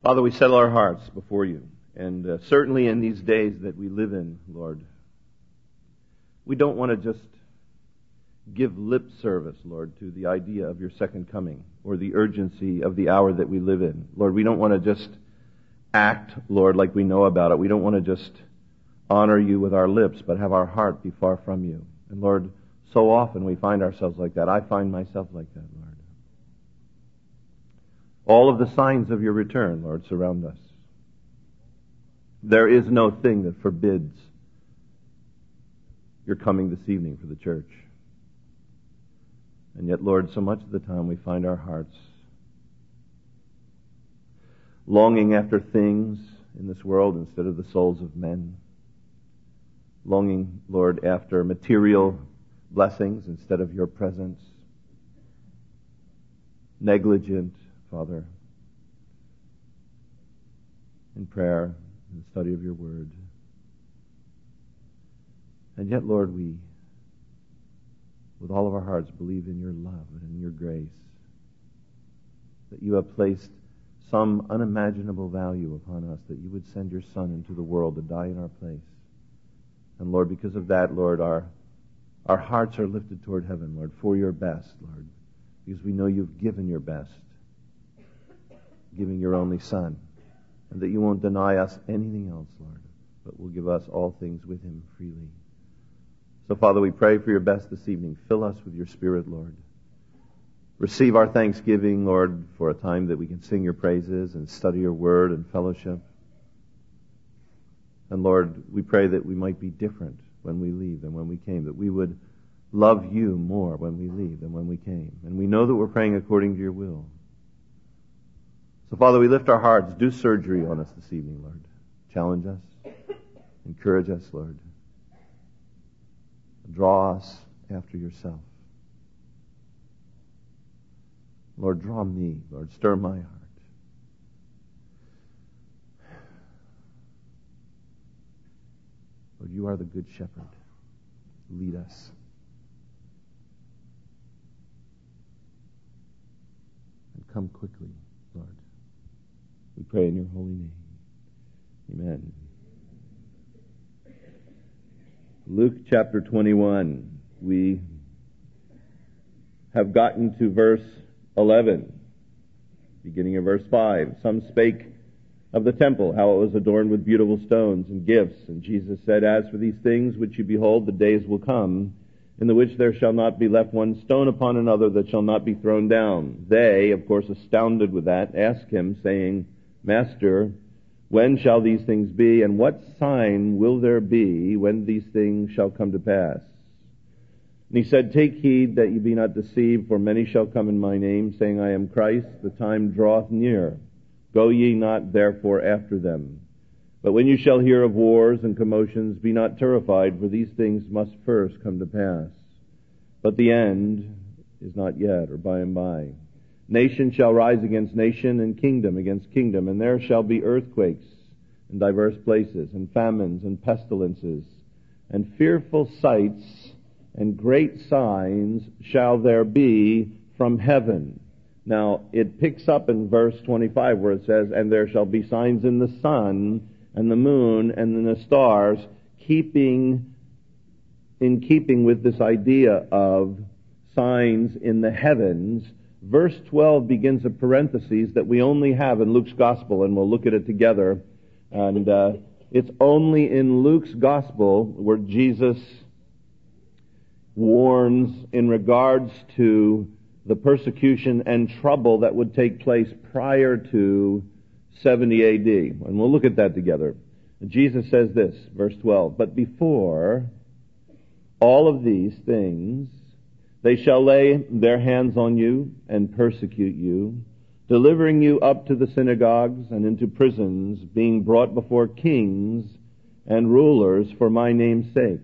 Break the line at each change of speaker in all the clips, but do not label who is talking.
Father, we settle our hearts before you. And certainly in these days that we live in, Lord, we don't want to just give lip service, Lord, to the idea of your second coming or the urgency of the hour that we live in. Lord, we don't want to just act, Lord, like we know about it. We don't want to just honor you with our lips, but have our heart be far from you. And Lord, so often we find ourselves like that. I find myself like that, Lord. All of the signs of your return, Lord, surround us. There is no thing that forbids your coming this evening for the church. And yet, Lord, so much of the time we find our hearts longing after things in this world instead of the souls of men. Longing, Lord, after material blessings instead of your presence. Negligent, Father, in prayer and study of your word. And yet, Lord, we, with all of our hearts, believe in your love and in your grace, that you have placed some unimaginable value upon us, that you would send your Son into the world to die in our place. And Lord, because of that, Lord, our hearts are lifted toward heaven, Lord, for your best, Lord, because we know you've given your best, giving your only Son, and that you won't deny us anything else, Lord, but will give us all things with him freely. So, Father, we pray for your best this evening. Fill us with your Spirit, Lord. Receive our thanksgiving, Lord, for a time that we can sing your praises and study your word and fellowship. And Lord, we pray that we might be different when we leave than when we came, that we would love you more when we leave than when we came. And we know that we're praying according to your will. So, Father, we lift our hearts. Do surgery on us this evening, Lord. Challenge us. Encourage us, Lord. Draw us after yourself. Lord, draw me. Lord, stir my heart. Lord, you are the good shepherd. Lead us. And come quickly, Lord. We pray in your holy name. Amen. Luke chapter 21. We have gotten to verse 11, beginning of verse 5. Some spake of the temple, how it was adorned with beautiful stones and gifts. And Jesus said, As for these things which you behold, the days will come, in the which there shall not be left one stone upon another that shall not be thrown down. They, of course, astounded with that, asked him, saying, Master, when shall these things be, and what sign will there be when these things shall come to pass? And he said, Take heed that ye be not deceived, for many shall come in my name, saying, I am Christ, the time draweth near. Go ye not therefore after them. But when you shall hear of wars and commotions, be not terrified, for these things must first come to pass. But the end is not yet, or by and by. Nation shall rise against nation, and kingdom against kingdom, and there shall be earthquakes in diverse places, and famines, and pestilences, and fearful sights, and great signs shall there be from heaven. Now, it picks up in verse 25 where it says, And there shall be signs in the sun, and the moon, and in the stars, in keeping with this idea of signs in the heavens. Verse 12 begins a parenthesis that we only have in Luke's Gospel, and we'll look at it together. And it's only in Luke's Gospel where Jesus warns in regards to the persecution and trouble that would take place prior to 70 A.D. And we'll look at that together. Jesus says this, verse 12, But before all of these things, they shall lay their hands on you and persecute you, delivering you up to the synagogues and into prisons, being brought before kings and rulers for my name's sake.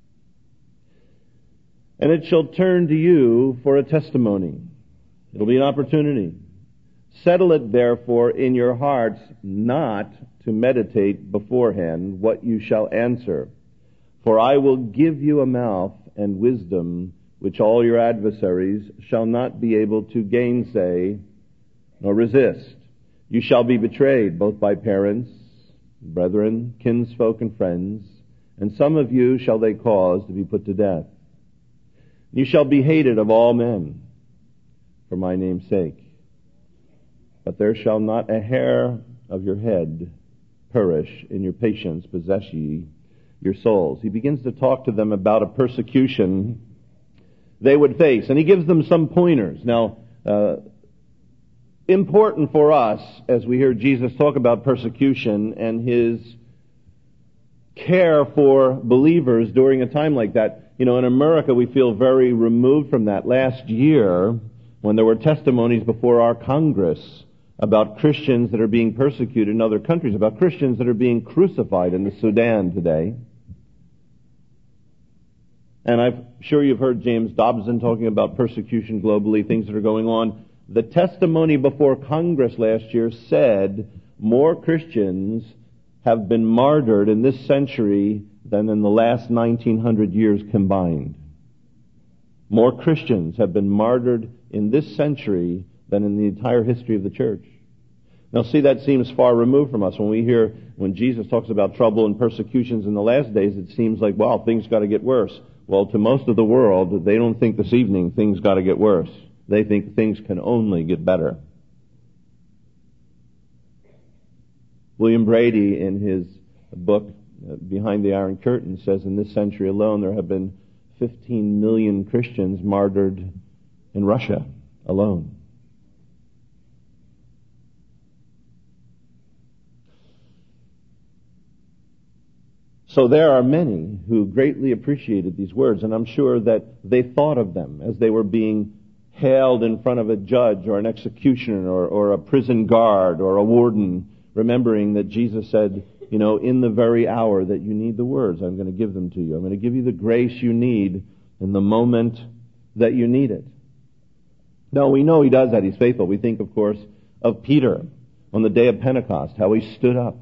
And it shall turn to you for a testimony. It'll be an opportunity. Settle it therefore in your hearts not to meditate beforehand what you shall answer. For I will give you a mouth and wisdom which all your adversaries shall not be able to gainsay nor resist. You shall be betrayed, both by parents, brethren, kinsfolk, and friends, and some of you shall they cause to be put to death. You shall be hated of all men for my name's sake. But there shall not a hair of your head perish. In your patience possess ye your souls. He begins to talk to them about a persecution they would face, and he gives them some pointers. Now, important for us as we hear Jesus talk about persecution and his care for believers during a time like that. In America we feel very removed from that. Last year, when there were testimonies before our Congress about Christians that are being persecuted in other countries, about Christians that are being crucified in the Sudan today. And I'm sure you've heard James Dobson talking about persecution globally, things that are going on. The testimony before Congress last year said more Christians have been martyred in this century than in the last 1900 years combined. More Christians have been martyred in this century than in the entire history of the church. Now see, that seems far removed from us. When Jesus talks about trouble and persecutions in the last days, it seems like, wow, things got to get worse. Well, to most of the world, they don't think this evening things got to get worse. They think things can only get better. William Brady, in his book, Behind the Iron Curtain, says in this century alone there have been 15 million Christians martyred in Russia alone. So there are many who greatly appreciated these words, and I'm sure that they thought of them as they were being hailed in front of a judge or an executioner or a prison guard or a warden, remembering that Jesus said, in the very hour that you need the words, I'm going to give them to you. I'm going to give you the grace you need in the moment that you need it. Now, we know he does that. He's faithful. We think, of course, of Peter on the day of Pentecost, how he stood up.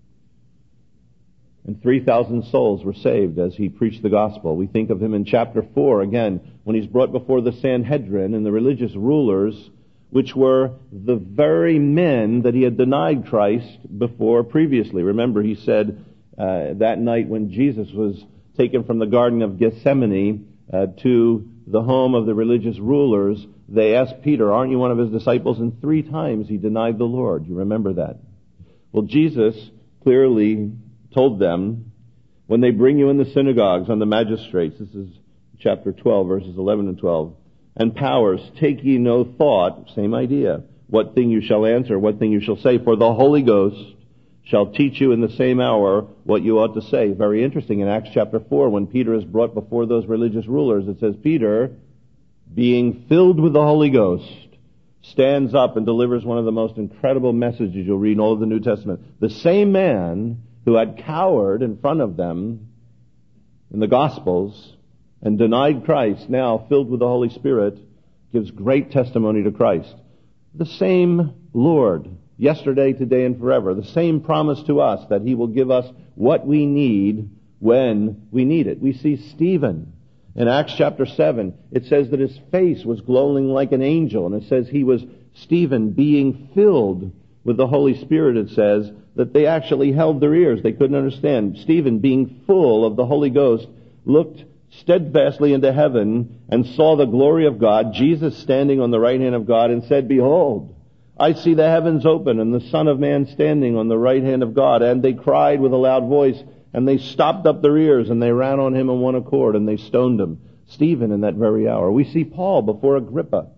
And 3,000 souls were saved as he preached the gospel. We think of him in chapter 4, again, when he's brought before the Sanhedrin and the religious rulers, which were the very men that he had denied Christ before previously. Remember, he said that night when Jesus was taken from the Garden of Gethsemane to the home of the religious rulers, they asked Peter, aren't you one of his disciples? And 3 times he denied the Lord. You remember that? Well, Jesus clearly told them, when they bring you in the synagogues on the magistrates, this is chapter 12, verses 11 and 12, and powers, take ye no thought, same idea, what thing you shall answer, what thing you shall say, for the Holy Ghost shall teach you in the same hour what you ought to say. Very interesting, in Acts chapter 4, when Peter is brought before those religious rulers, it says, Peter, being filled with the Holy Ghost, stands up and delivers one of the most incredible messages you'll read in all of the New Testament. The same man who had cowered in front of them in the Gospels and denied Christ, now filled with the Holy Spirit, gives great testimony to Christ. The same Lord, yesterday, today, and forever. The same promise to us that he will give us what we need when we need it. We see Stephen in Acts chapter 7. It says that his face was glowing like an angel, and it says he was, Stephen, being filled with the Holy Spirit, it says, that they actually held their ears. They couldn't understand. Stephen, being full of the Holy Ghost, looked steadfastly into heaven and saw the glory of God, Jesus standing on the right hand of God, and said, Behold, I see the heavens open and the Son of Man standing on the right hand of God. And they cried with a loud voice, and they stopped up their ears, and they ran on him in one accord, and they stoned him. Stephen in that very hour. We see Paul before Agrippa,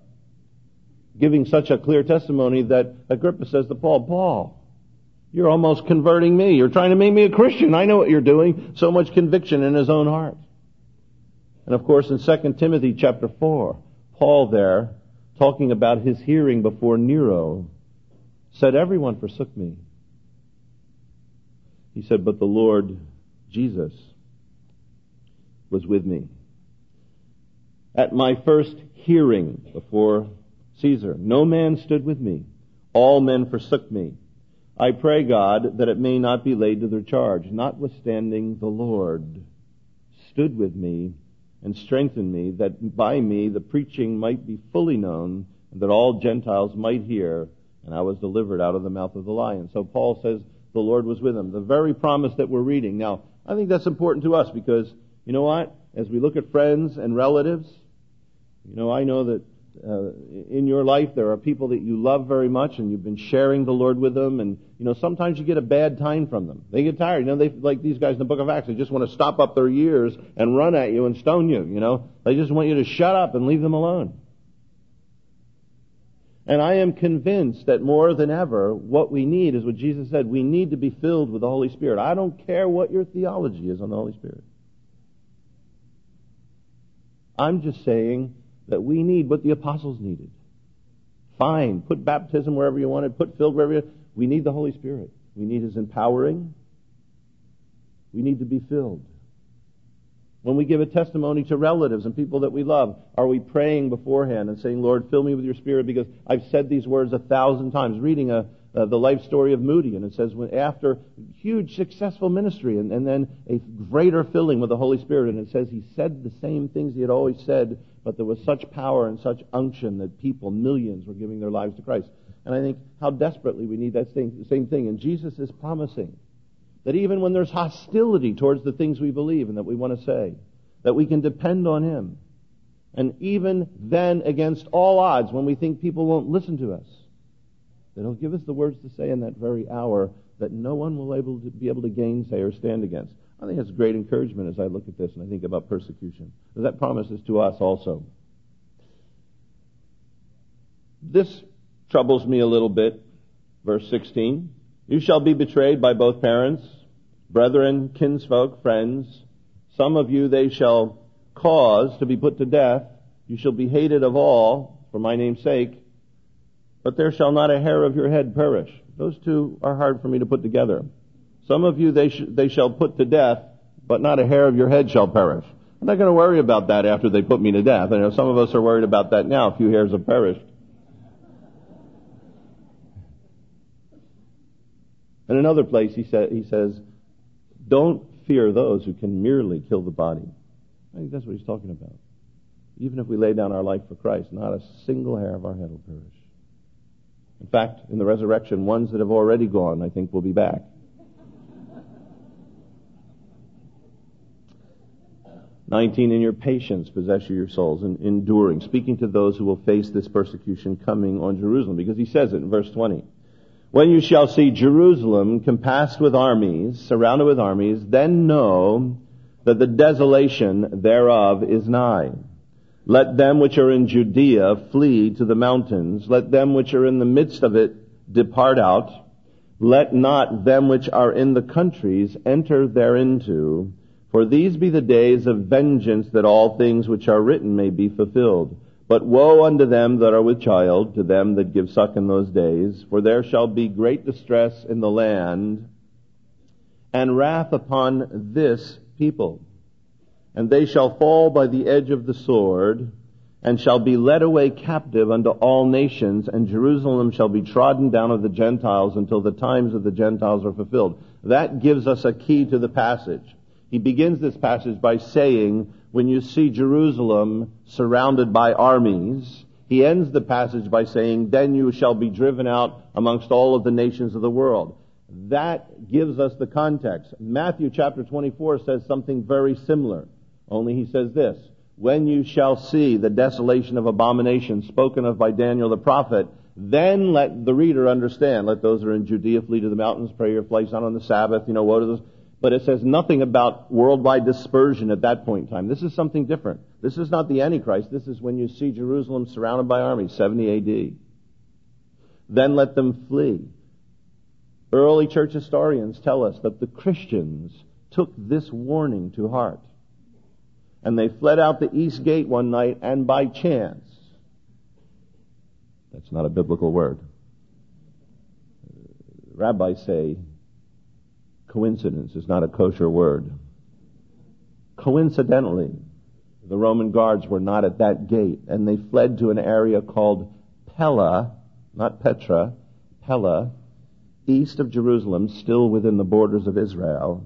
giving such a clear testimony that Agrippa says to Paul, Paul, you're almost converting me. You're trying to make me a Christian. I know what you're doing. So much conviction in his own heart. And of course, in 2 Timothy chapter 4, Paul there, talking about his hearing before Nero, said, everyone forsook me. He said, but the Lord Jesus was with me. At my first hearing before Caesar, no man stood with me. All men forsook me. I pray God that it may not be laid to their charge. Notwithstanding, the Lord stood with me and strengthened me, that by me the preaching might be fully known, and that all Gentiles might hear, and I was delivered out of the mouth of the lion. So Paul says the Lord was with him. The very promise that we're reading. Now, I think that's important to us because, you know what? As we look at friends and relatives, I know that in your life there are people that you love very much and you've been sharing the Lord with them, and sometimes you get a bad time from them. They get tired. They, like these guys in the book of Acts, they just want to stop up their ears and run at you and stone you. They just want you to shut up and leave them alone. And I am convinced that more than ever, what we need is what Jesus said. We need to be filled with the Holy Spirit. I don't care what your theology is on the Holy Spirit. I'm just saying that we need what the apostles needed. Fine, put baptism wherever you want it, put filled wherever you want. We need the Holy Spirit. We need His empowering. We need to be filled. When we give a testimony to relatives and people that we love, are we praying beforehand and saying, Lord, fill me with your Spirit? Because I've said these words 1,000 times, reading the life story of Moody, and it says after huge successful ministry and then a greater filling with the Holy Spirit, and it says he said the same things he had always said, but there was such power and such unction that people, millions, were giving their lives to Christ. And I think how desperately we need that same thing. And Jesus is promising that even when there's hostility towards the things we believe and that we want to say, that we can depend on Him. And even then, against all odds, when we think people won't listen to us, that He'll give us the words to say in that very hour that no one will be able to gainsay or stand against. I think that's great encouragement as I look at this and I think about persecution. Because that promises to us also. This troubles me a little bit. Verse 16. You shall be betrayed by both parents, brethren, kinsfolk, friends. Some of you they shall cause to be put to death. You shall be hated of all for my name's sake. But there shall not a hair of your head perish. Those two are hard for me to put together. Some of you they shall put to death, but not a hair of your head shall perish. I'm not going to worry about that after they put me to death. I know some of us are worried about that now. A few hairs have perished. In another place he says, don't fear those who can merely kill the body. I think that's what he's talking about. Even if we lay down our life for Christ, not a single hair of our head will perish. In fact, in the resurrection, ones that have already gone, I think, will be back. 19, in your patience possess your souls, and enduring, speaking to those who will face this persecution coming on Jerusalem, because he says it in verse 20. When you shall see Jerusalem compassed with armies, surrounded with armies, then know that the desolation thereof is nigh. Let them which are in Judea flee to the mountains. Let them which are in the midst of it depart out. Let not them which are in the countries enter thereinto. For these be the days of vengeance, that all things which are written may be fulfilled. But woe unto them that are with child, to them that give suck in those days. For there shall be great distress in the land, and wrath upon this people. And they shall fall by the edge of the sword, and shall be led away captive unto all nations, and Jerusalem shall be trodden down of the Gentiles until the times of the Gentiles are fulfilled. That gives us a key to the passage. He begins this passage by saying, when you see Jerusalem surrounded by armies, he ends the passage by saying, then you shall be driven out amongst all of the nations of the world. That gives us the context. Matthew chapter 24 says something very similar, only he says this, when you shall see the desolation of abomination spoken of by Daniel the prophet, then let the reader understand. Let those who are in Judea flee to the mountains, pray your place not on the Sabbath, woe to those. But it says nothing about worldwide dispersion at that point in time. This is something different. This is not the Antichrist. This is when you see Jerusalem surrounded by armies, 70 A.D. Then let them flee. Early church historians tell us that the Christians took this warning to heart. And they fled out the east gate one night, and by chance, that's not a biblical word. Rabbis say, coincidence is not a kosher word. Coincidentally, the Roman guards were not at that gate, and they fled to an area called Pella, not Petra, Pella, east of Jerusalem, still within the borders of Israel,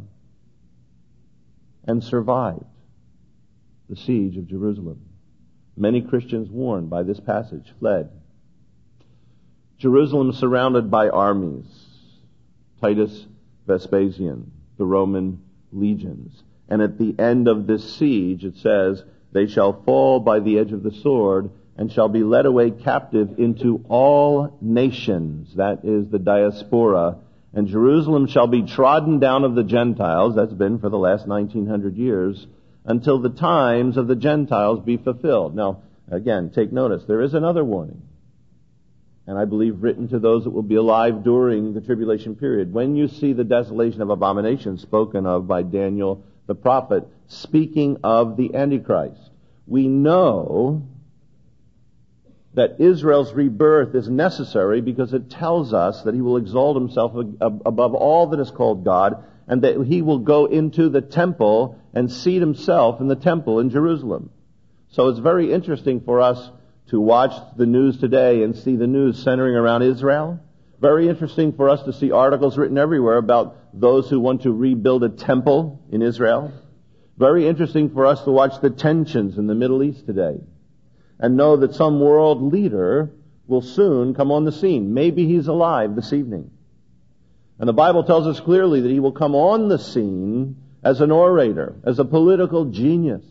and survived the siege of Jerusalem. Many Christians, warned by this passage, fled. Jerusalem surrounded by armies. Titus Vespasian, the Roman legions. And at the end of this siege, it says, they shall fall by the edge of the sword and shall be led away captive into all nations. That is the diaspora. And Jerusalem shall be trodden down of the Gentiles. That's been for the last 1900 years, until the times of the Gentiles be fulfilled. Now, again, take notice. There is another warning. And I believe written to those that will be alive during the tribulation period. When you see the desolation of abominations spoken of by Daniel the prophet, speaking of the Antichrist, we know that Israel's rebirth is necessary because it tells us that he will exalt himself above all that is called God, and that he will go into the temple and seat himself in the temple in Jerusalem. So it's very interesting for us to watch the news today and see the news centering around Israel. Very interesting for us to see articles written everywhere about those who want to rebuild a temple in Israel. Very interesting for us to watch the tensions in the Middle East today and know that some world leader will soon come on the scene. Maybe he's alive this evening. And the Bible tells us clearly that he will come on the scene as an orator, as a political genius.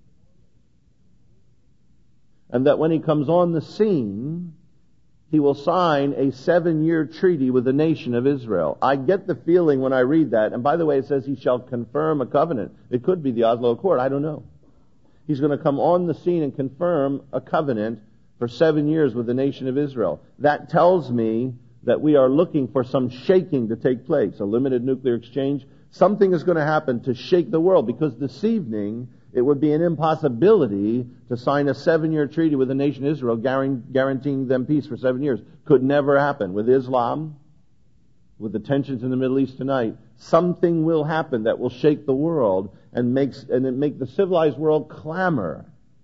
And that when he comes on the scene, he will sign a 7-year treaty with the nation of Israel. I get the feeling when I read that, and by the way, it says he shall confirm a covenant. It could be the Oslo Accord, I don't know. He's going to come on the scene and confirm a covenant for 7 years with the nation of Israel. That tells me that we are looking for some shaking to take place, a limited nuclear exchange. Something is going to happen to shake the world, because this evening it would be an impossibility to sign a 7-year treaty with the nation of Israel guaranteeing them peace for 7 years. Could never happen. With Islam, with the tensions in the Middle East tonight, something will happen that will shake the world and make the civilized world clamor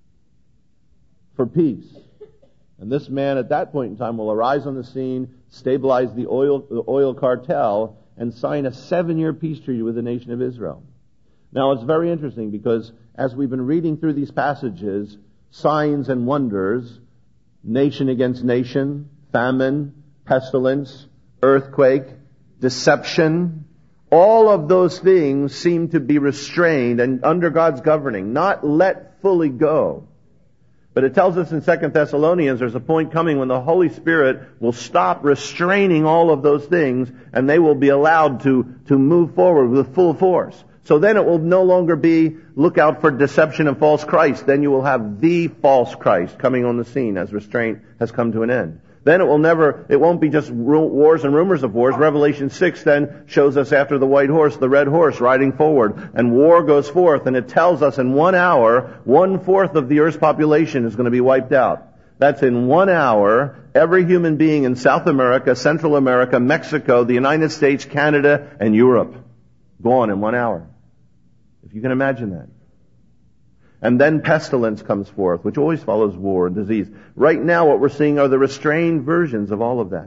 for peace. And this man at that point in time will arise on the scene, stabilize the oil cartel, and sign a 7-year peace treaty with the nation of Israel. Now, it's very interesting because as we've been reading through these passages, signs and wonders, nation against nation, famine, pestilence, earthquake, deception, all of those things seem to be restrained and under God's governing, not let fully go. But it tells us in 2 Thessalonians there's a point coming when the Holy Spirit will stop restraining all of those things and they will be allowed to move forward with full force. So then it will no longer be look out for deception and false Christ. Then you will have the false Christ coming on the scene as restraint has come to an end. Then it won't be just wars and rumors of wars. Revelation 6 then shows us after the white horse, the red horse riding forward, and war goes forth, and it tells us in 1 hour, 1/4 of the earth's population is going to be wiped out. That's in 1 hour, every human being in South America, Central America, Mexico, the United States, Canada, and Europe. Gone in 1 hour. If you can imagine that. And then pestilence comes forth, which always follows war and disease. Right now what we're seeing are the restrained versions of all of that.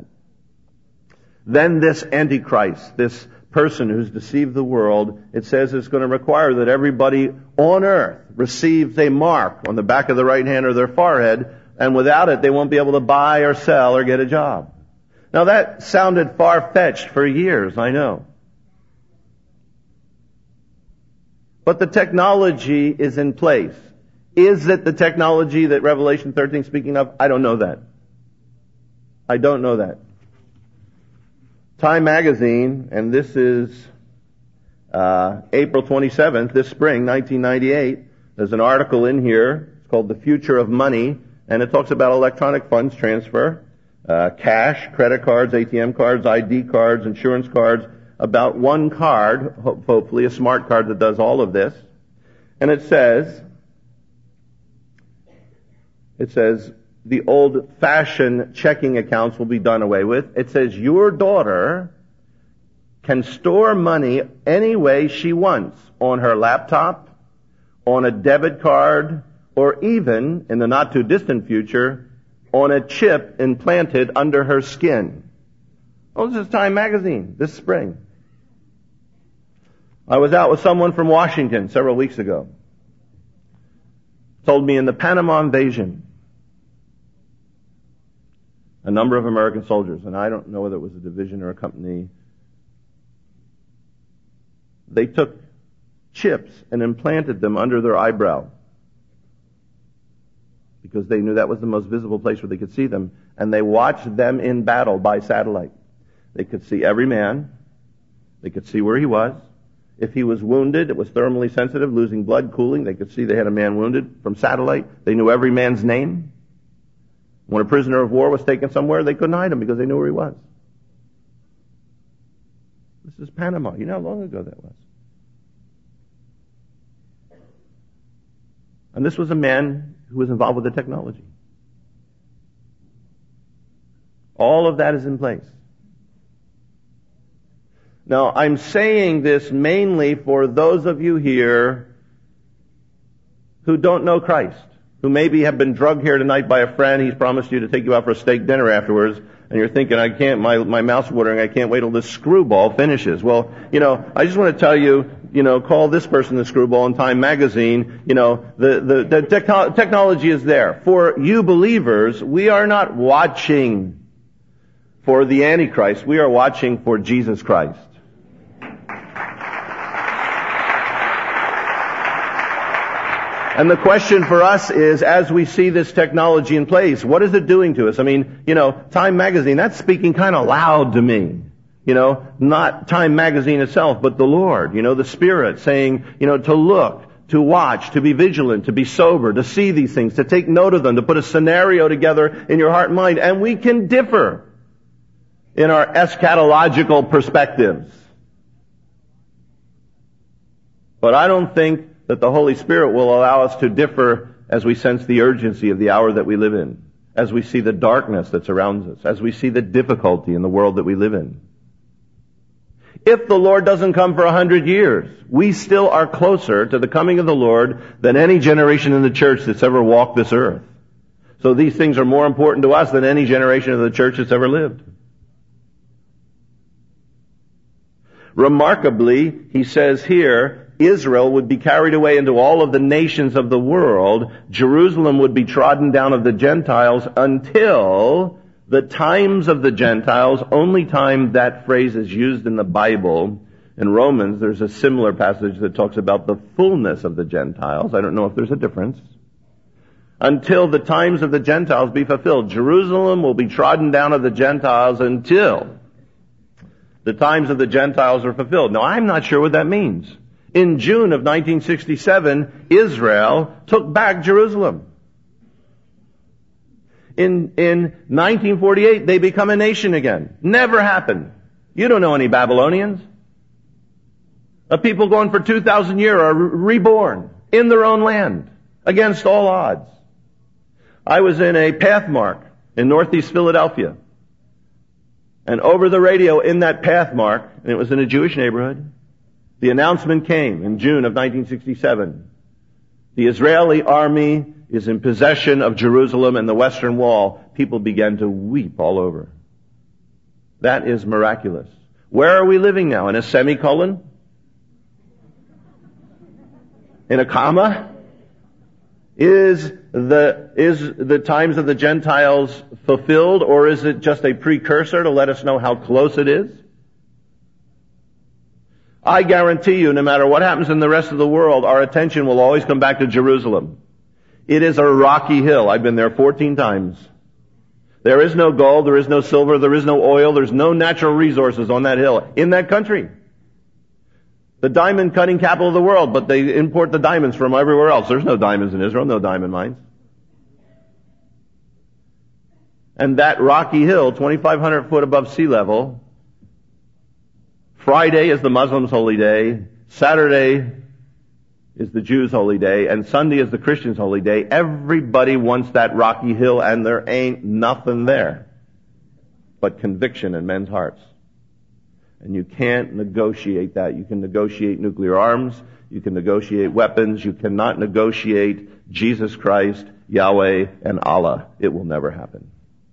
Then this Antichrist, this person who's deceived the world, it says it's going to require that everybody on earth receives a mark on the back of the right hand or their forehead, and without it they won't be able to buy or sell or get a job. Now that sounded far-fetched for years, I know. But the technology is in place. Is it the technology that Revelation 13 is speaking of? I don't know that. I don't know that. Time magazine, and this is April 27th, this spring, 1998. There's an article in here. It's called The Future of Money, and it talks about electronic funds transfer, cash, credit cards, ATM cards, ID cards, insurance cards, about one card, hopefully a smart card that does all of this. And it says, the old-fashioned checking accounts will be done away with. It says your daughter can store money any way she wants, on her laptop, on a debit card, or even, in the not-too-distant future, on a chip implanted under her skin. Oh, this is Time magazine this spring. I was out with someone from Washington several weeks ago. Told me in the Panama invasion, a number of American soldiers, and I don't know whether it was a division or a company, they took chips and implanted them under their eyebrow because they knew that was the most visible place where they could see them, and they watched them in battle by satellite. They could see every man. They could see where he was. If he was wounded, it was thermally sensitive, losing blood, cooling. They could see they had a man wounded from satellite. They knew every man's name. When a prisoner of war was taken somewhere, they couldn't hide him because they knew where he was. This is Panama. You know how long ago that was. And this was a man who was involved with the technology. All of that is in place. Now, I'm saying this mainly for those of you here who don't know Christ, who maybe have been drugged here tonight by a friend. He's promised you to take you out for a steak dinner afterwards, and you're thinking, I can't, my mouth's watering, I can't wait till this screwball finishes. Well, I just want to tell you, call this person the screwball in Time magazine. The technology is there. For you believers, we are not watching for the Antichrist. We are watching for Jesus Christ. And the question for us is, as we see this technology in place, what is it doing to us? I mean, Time magazine, that's speaking kind of loud to me. Not Time magazine itself, but the Lord, the Spirit saying, to look, to watch, to be vigilant, to be sober, to see these things, to take note of them, to put a scenario together in your heart and mind. And we can differ in our eschatological perspectives. But I don't think that the Holy Spirit will allow us to differ as we sense the urgency of the hour that we live in, as we see the darkness that surrounds us, as we see the difficulty in the world that we live in. If the Lord doesn't come for 100 years, we still are closer to the coming of the Lord than any generation in the church that's ever walked this earth. So these things are more important to us than any generation of the church that's ever lived. Remarkably, he says here, Israel would be carried away into all of the nations of the world. Jerusalem would be trodden down of the Gentiles until the times of the Gentiles. Only time that phrase is used in the Bible. In Romans, there's a similar passage that talks about the fullness of the Gentiles. I don't know if there's a difference. Until the times of the Gentiles be fulfilled. Jerusalem will be trodden down of the Gentiles until the times of the Gentiles are fulfilled. Now, I'm not sure what that means. In June of 1967, Israel took back Jerusalem. In 1948, they become a nation again. Never happened. You don't know any Babylonians. A people going for 2,000 years are reborn in their own land against all odds. I was in a Pathmark in northeast Philadelphia. And over the radio in that Pathmark, and it was in a Jewish neighborhood, the announcement came in June of 1967. The Israeli army is in possession of Jerusalem and the Western Wall. People began to weep all over. That is miraculous. Where are we living now? In a semicolon? In a comma? Is the times of the Gentiles fulfilled, or is it just a precursor to let us know how close it is? I guarantee you, no matter what happens in the rest of the world, our attention will always come back to Jerusalem. It is a rocky hill. I've been there 14 times. There is no gold, there is no silver, there is no oil, there's no natural resources on that hill, in that country. The diamond cutting capital of the world, but they import the diamonds from everywhere else. There's no diamonds in Israel, no diamond mines. And that rocky hill, 2,500 foot above sea level, Friday is the Muslims' holy day, Saturday is the Jews' holy day, and Sunday is the Christians' holy day. Everybody wants that rocky hill, and there ain't nothing there but conviction in men's hearts. And you can't negotiate that. You can negotiate nuclear arms, you can negotiate weapons, you cannot negotiate Jesus Christ, Yahweh, and Allah. It will never happen.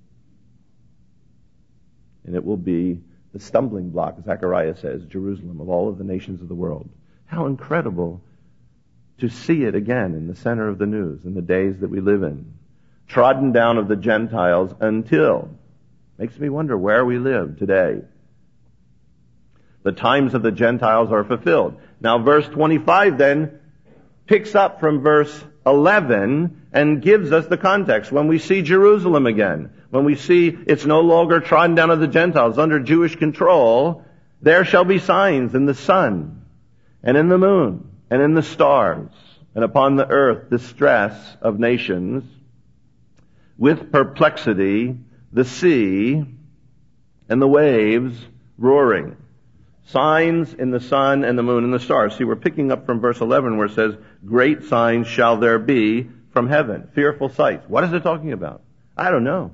And it will be the stumbling block, Zechariah says, Jerusalem of all of the nations of the world. How incredible to see it again in the center of the news in the days that we live in. Trodden down of the Gentiles until Makes me wonder where we live today. The times of the Gentiles are fulfilled. Now verse 25 then picks up from verse 11 and gives us the context. When we see Jerusalem again, when we see it's no longer trodden down of the Gentiles under Jewish control, there shall be signs in the sun and in the moon and in the stars, and upon the earth distress of nations, with perplexity, the sea and the waves roaring. Signs in the sun and the moon and the stars. See, we're picking up from verse 11 where it says, great signs shall there be from heaven. Fearful sights. What is it talking about? I don't know.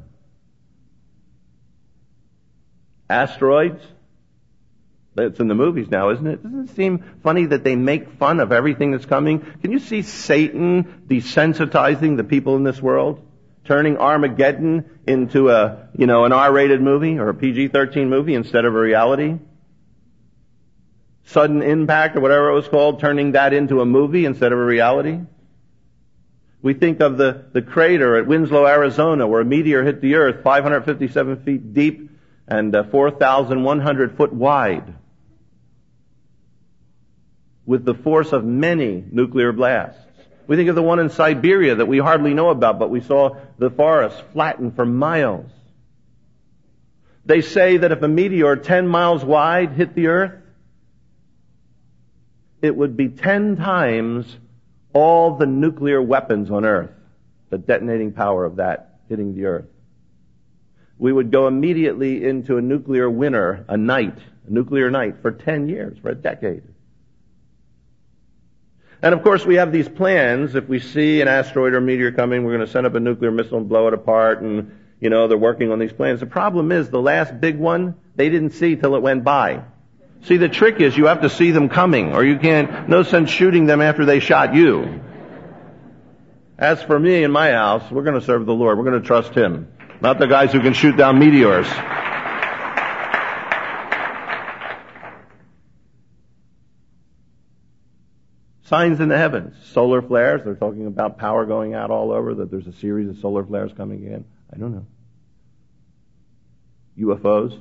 Asteroids? It's in the movies now, isn't it? Doesn't it seem funny that they make fun of everything that's coming? Can you see Satan desensitizing the people in this world? Turning Armageddon into an R-rated movie or a PG-13 movie instead of a reality? Sudden Impact or whatever it was called, turning that into a movie instead of a reality? We think of the crater at Winslow, Arizona, where a meteor hit the earth 557 feet deep and 4,100 foot wide, with the force of many nuclear blasts. We think of the one in Siberia that we hardly know about, but we saw the forest flattened for miles. They say that if a meteor 10 miles wide hit the earth, it would be 10 times all the nuclear weapons on earth, the detonating power of that hitting the earth. We would go immediately into a nuclear winter, a nuclear night for 10 years, for a decade. And of course we have these plans. If we see an asteroid or meteor coming, we're going to send up a nuclear missile and blow it apart, and they're working on these plans. The problem is the last big one, they didn't see till it went by. See, the trick is you have to see them coming, or you can't, no sense shooting them after they shot you. As for me and my house, we're going to serve the Lord. We're going to trust Him, not the guys who can shoot down meteors. Signs in the heavens. Solar flares. They're talking about power going out all over, that there's a series of solar flares coming in. I don't know. UFOs.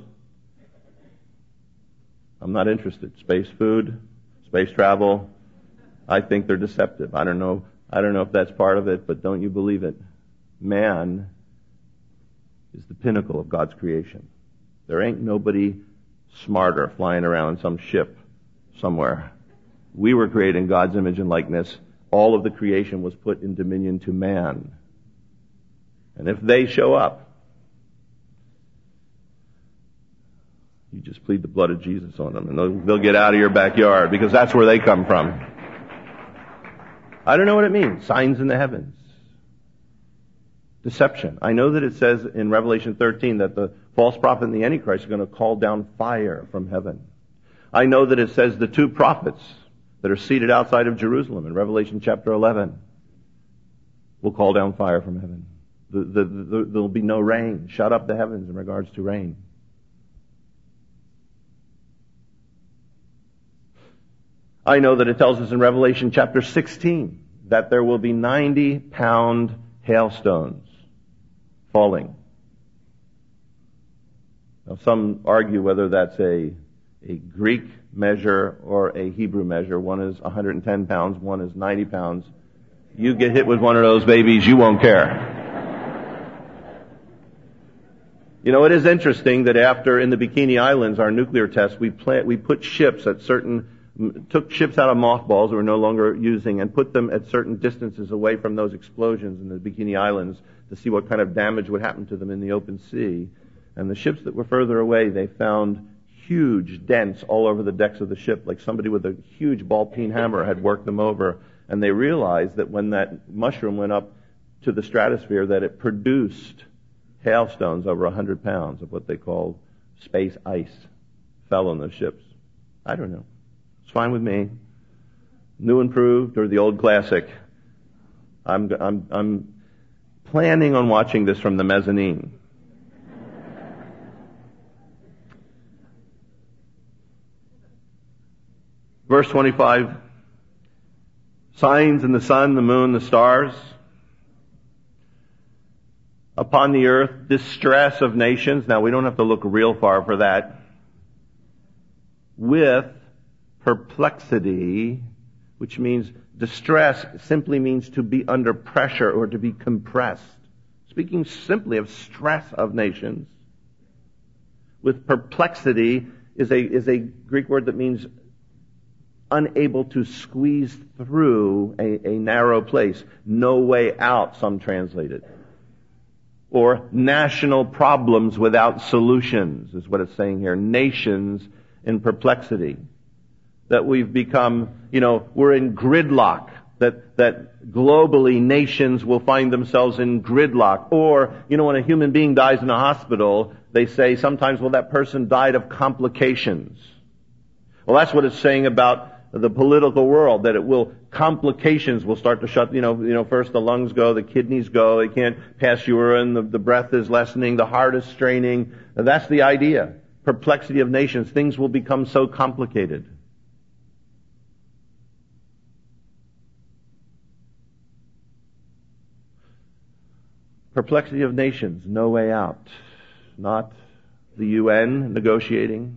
I'm not interested. Space food, space travel. I think they're deceptive. I don't know if that's part of it, but don't you believe it? Man is the pinnacle of God's creation. There ain't nobody smarter flying around in some ship somewhere. We were created in God's image and likeness. All of the creation was put in dominion to man. And if they show up, you just plead the blood of Jesus on them, and they'll get out of your backyard, because that's where they come from. I don't know what it means. Signs in the heavens. Deception. I know that it says in Revelation 13 that the false prophet and the Antichrist are going to call down fire from heaven. I know that it says the two prophets that are seated outside of Jerusalem in Revelation chapter 11 will call down fire from heaven. There'll be no rain. Shut up the heavens in regards to rain. I know that it tells us in Revelation chapter 16 that there will be 90-pound hailstones falling. Now, some argue whether that's a Greek measure or a Hebrew measure. One is 110 pounds, one is 90 pounds. You get hit with one of those babies, you won't care. It is interesting that after in the Bikini Islands, our nuclear test, we put ships took ships out of mothballs that we're no longer using and put them at certain distances away from those explosions in the Bikini Islands to see what kind of damage would happen to them in the open sea. And the ships that were further away, they found huge dents all over the decks of the ship, like somebody with a huge ball-peen hammer had worked them over. And they realized that when that mushroom went up to the stratosphere, that it produced hailstones over 100 pounds of what they call space ice fell on those ships. I don't know. It's fine with me. New improved or the old classic. I'm planning on watching this from the mezzanine. Verse 25. Signs in the sun, the moon, the stars. upon the earth, distress of nations. Now, we don't have to look real far for that. With perplexity, which means distress simply means to be under pressure or to be compressed. Speaking simply of stress of nations. With perplexity is a Greek word that means unable to squeeze through a narrow place. No way out, some translate it. Or national problems without solutions is what it's saying here. Nations in perplexity. That we've become, we're in gridlock. That globally nations will find themselves in gridlock. Or, when a human being dies in a hospital, they say sometimes, well, that person died of complications. Well, that's what it's saying about the political world, that complications will start to shut, first the lungs go, the kidneys go, they can't pass urine, the breath is lessening, the heart is straining. That's the idea. Perplexity of nations. Things will become so complicated. Perplexity of nations, no way out. Not the UN negotiating.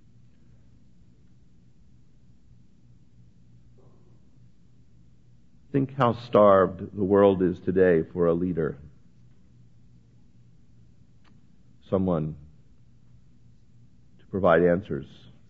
Think how starved the world is today for a leader. Someone to provide answers.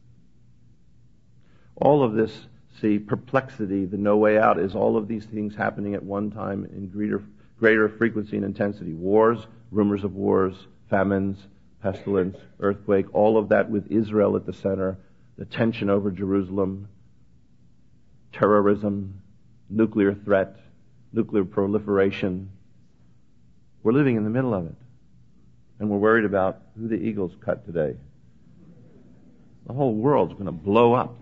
All of this, perplexity, the no way out, is all of these things happening at one time in greater frequency and intensity. Wars, rumors of wars, famines, pestilence, earthquake, all of that with Israel at the center, the tension over Jerusalem, terrorism, nuclear threat, nuclear proliferation. We're living in the middle of it. And we're worried about who the Eagles cut today. The whole world's going to blow up.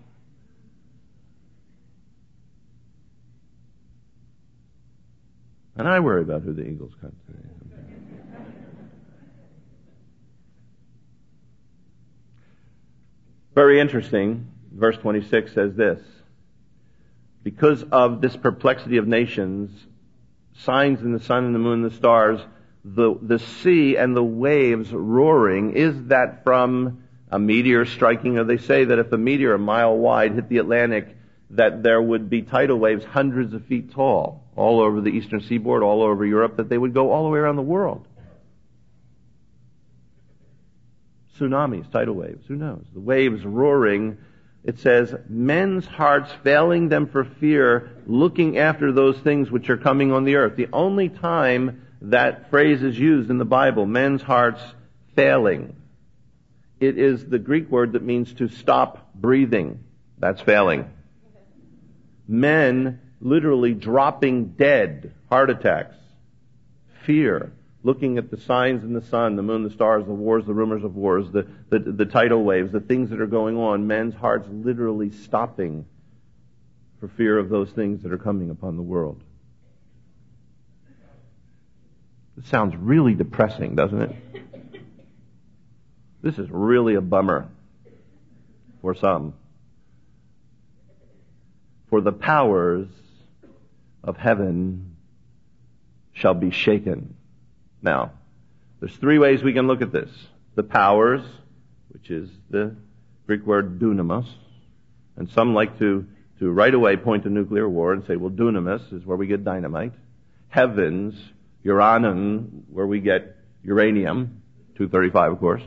And I worry about who the Eagles cut today. Very interesting. Verse 26 says this. Because of this perplexity of nations, signs in the sun and the moon and the stars, the sea and the waves roaring, is that from a meteor striking? Or they say that if a meteor a mile wide hit the Atlantic, that there would be tidal waves hundreds of feet tall, all over the eastern seaboard, all over Europe, that they would go all the way around the world. Tsunamis, tidal waves, who knows? The waves roaring. It says, men's hearts failing them for fear, looking after those things which are coming on the earth. The only time that phrase is used in the Bible, men's hearts failing. It is the Greek word that means to stop breathing. That's failing. Men literally dropping dead, heart attacks, fear, looking at the signs in the sun, the moon, the stars, the wars, the rumors of wars, the tidal waves, the things that are going on, men's hearts literally stopping for fear of those things that are coming upon the world. It sounds really depressing, doesn't it? This is really a bummer for some. For the powers of heaven shall be shaken. Now, there's three ways we can look at this. The powers, which is the Greek word dunamis, and some like to right away point to nuclear war and say, well, dunamis is where we get dynamite. Heavens, uranon, where we get uranium, 235 of course.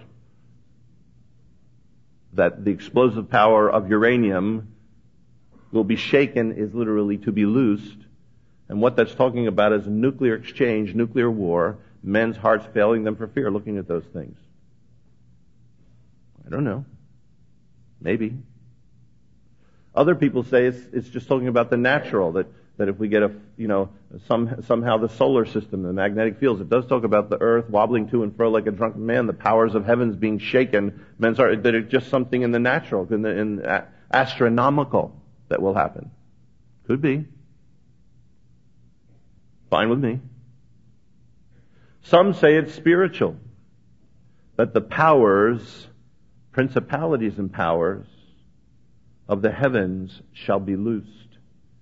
That the explosive power of uranium will be shaken is literally to be loosed. And what that's talking about is a nuclear exchange, nuclear war, men's hearts failing them for fear, looking at those things. I don't know. Maybe. Other people say it's just talking about the natural, that if we get somehow the solar system, the magnetic fields, it does talk about the earth wobbling to and fro like a drunken man, the powers of heavens being shaken, men's heart, that it's just something in the natural, in astronomical that will happen. Could be. Fine with me. Some say it's spiritual. That the powers, principalities and powers of the heavens shall be loosed.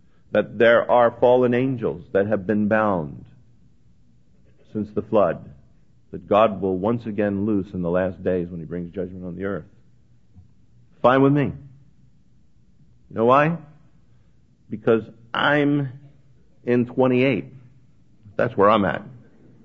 That there are fallen angels that have been bound since the flood. that God will once again loose in the last days when He brings judgment on the earth. Fine with me. You know why? Because I'm in 28. That's where I'm at.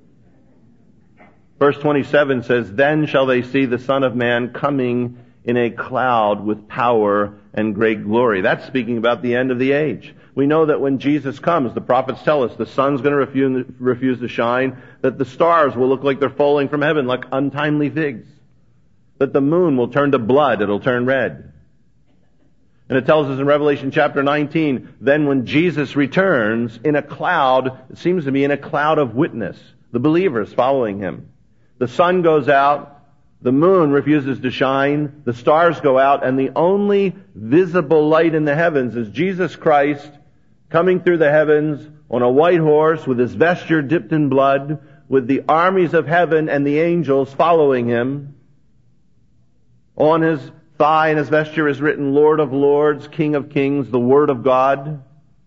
Verse 27 says, "Then shall they see the Son of Man coming in a cloud with power and great glory." That's speaking about the end of the age. We know that when Jesus comes, the prophets tell us the sun's going to refuse to shine, that the stars will look like they're falling from heaven like untimely figs, that the moon will turn to blood, it'll turn red. And it tells us in Revelation chapter 19, then when Jesus returns in a cloud, it seems to be in a cloud of witness, the believers following Him. The sun goes out, the moon refuses to shine, the stars go out, and the only visible light in the heavens is Jesus Christ coming through the heavens on a white horse with His vesture dipped in blood, with the armies of heaven and the angels following Him. On His thigh and His vesture is written, Lord of Lords, King of Kings, the Word of God.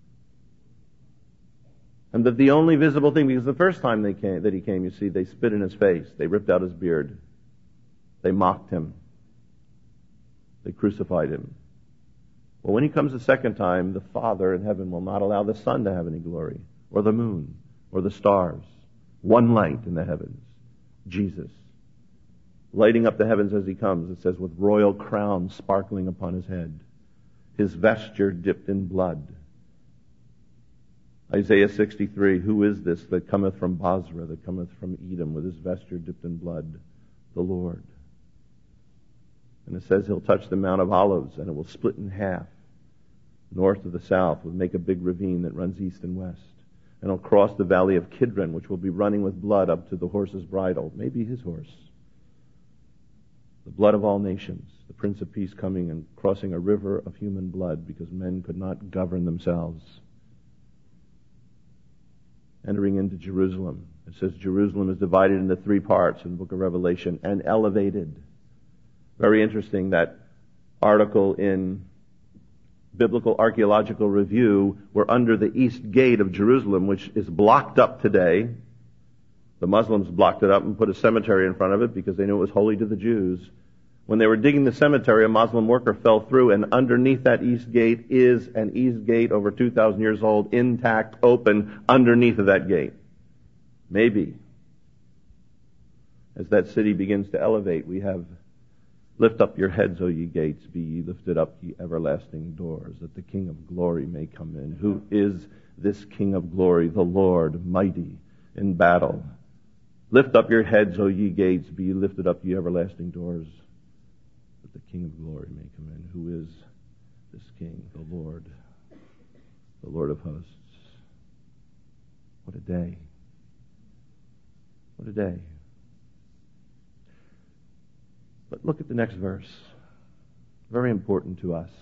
And that the only visible thing, because the first time that He came, you see, they spit in His face. They ripped out His beard. They mocked Him. They crucified Him. Well, when He comes the second time, the Father in heaven will not allow the sun to have any glory, or the moon, or the stars. One light in the heavens, Jesus, lighting up the heavens as He comes. It says, with royal crown sparkling upon His head, His vesture dipped in blood. Isaiah 63, who is this that cometh from Basra, that cometh from Edom, with his vesture dipped in blood? The Lord. And it says He'll touch the Mount of Olives, and it will split in half. North to the south will make a big ravine that runs east and west. And it'll cross the valley of Kidron, which will be running with blood up to the horse's bridle, maybe his horse. The blood of all nations, the Prince of Peace coming and crossing a river of human blood because men could not govern themselves. Entering into Jerusalem. It says Jerusalem is divided into three parts in the book of Revelation and elevated. Very interesting, that article in Biblical Archaeological Review, we're under the east gate of Jerusalem, which is blocked up today. The Muslims blocked it up and put a cemetery in front of it because they knew it was holy to the Jews. When they were digging the cemetery, a Muslim worker fell through, and underneath that east gate is an east gate over 2,000 years old, intact, open, underneath of that gate. Maybe, as that city begins to elevate, we have, lift up your heads, O ye gates, be ye lifted up, ye everlasting doors, that the King of glory may come in. Who is this King of glory? The Lord, mighty in battle. Lift up your heads, O ye gates, be ye lifted up, ye everlasting doors, that the King of glory may come in. Who is this King? The Lord of hosts. What a day. What a day. But look at the next verse. Very important to us.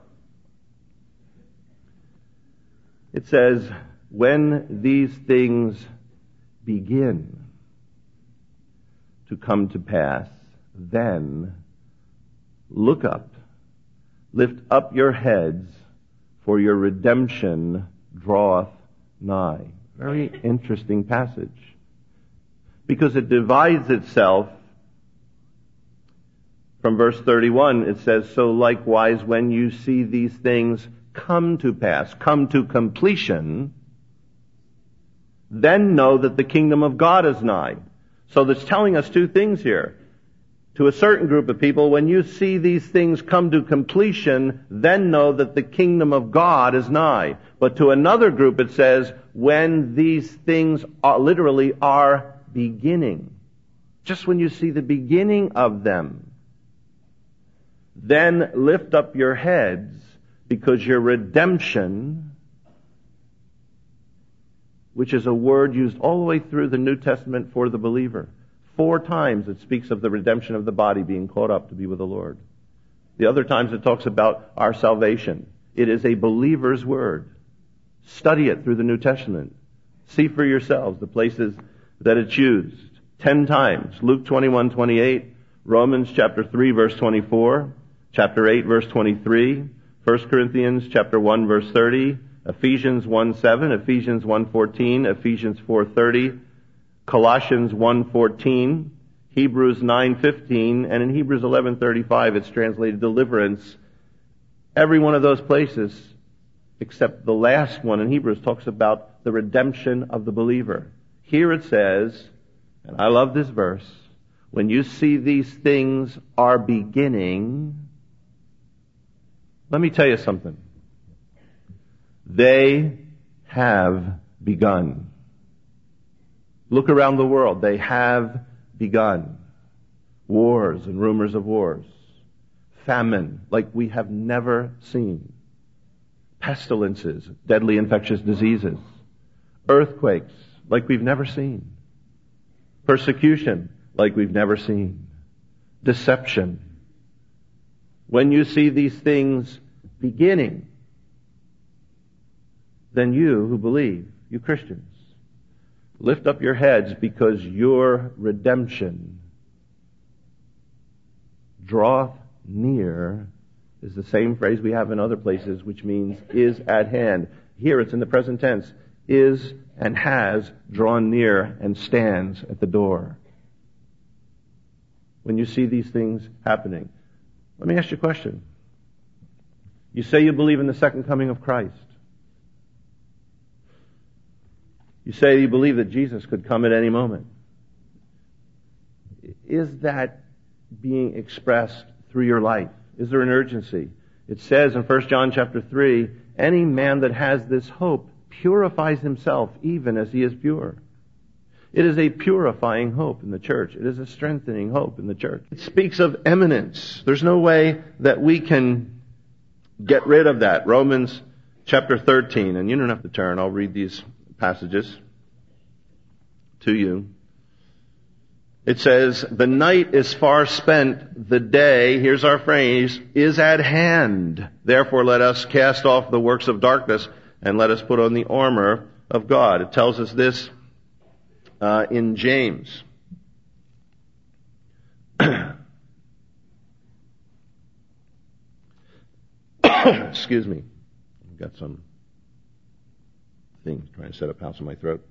It says, when these things begin to come to pass, then look up, lift up your heads, for your redemption draweth nigh. Very interesting passage. Because it divides itself from verse 31. It says, so likewise when you see these things come to pass, come to completion, then know that the kingdom of God is nigh. So that's telling us two things here. To a certain group of people, when you see these things come to completion, then know that the kingdom of God is nigh. But to another group it says, when these things literally are beginning. Just when you see the beginning of them. Then lift up your heads, because your redemption, which is a word used all the way through the New Testament for the believer. 4 times it speaks of the redemption of the body being caught up to be with the Lord. The other times it talks about our salvation. It is a believer's word. Study it through the New Testament. See for yourselves the places that it's used. 10 times. Luke 21:28, Romans chapter 3 verse 24, chapter 8 verse 23, 1 Corinthians chapter 1 verse 30, Ephesians 1:7, Ephesians 1:14, Ephesians 4:30, Colossians 1:14, Hebrews 9:15, and in Hebrews 11:35 it's translated deliverance. Every one of those places, except the last one in Hebrews, talks about the redemption of the believer. Here it says, and I love this verse, when you see these things are beginning, let me tell you something. They have begun. Look around the world. They have begun. Wars and rumors of wars. Famine like we have never seen. Pestilences, deadly infectious diseases. Earthquakes like we've never seen. Persecution like we've never seen. Deception. When you see these things beginning, then you who believe, you Christians, lift up your heads, because your redemption draweth near is the same phrase we have in other places, which means is at hand. Here it's in the present tense. Is and has drawn near and stands at the door. When you see these things happening, let me ask you a question. You say you believe in the second coming of Christ. You say you believe that Jesus could come at any moment. Is that being expressed through your life? Is there an urgency? It says in 1 John chapter 3, any man that has this hope purifies himself even as he is pure. It is a purifying hope in the church. It is a strengthening hope in the church. It speaks of eminence. There's no way that we can get rid of that. Romans chapter 13, and you don't have to turn. I'll read these passages to you. It says, the night is far spent, the day, here's our phrase, is at hand. Therefore let us cast off the works of darkness and let us put on the armor of God. It tells us this in James. Excuse me. I've got some things trying to set up house in my throat.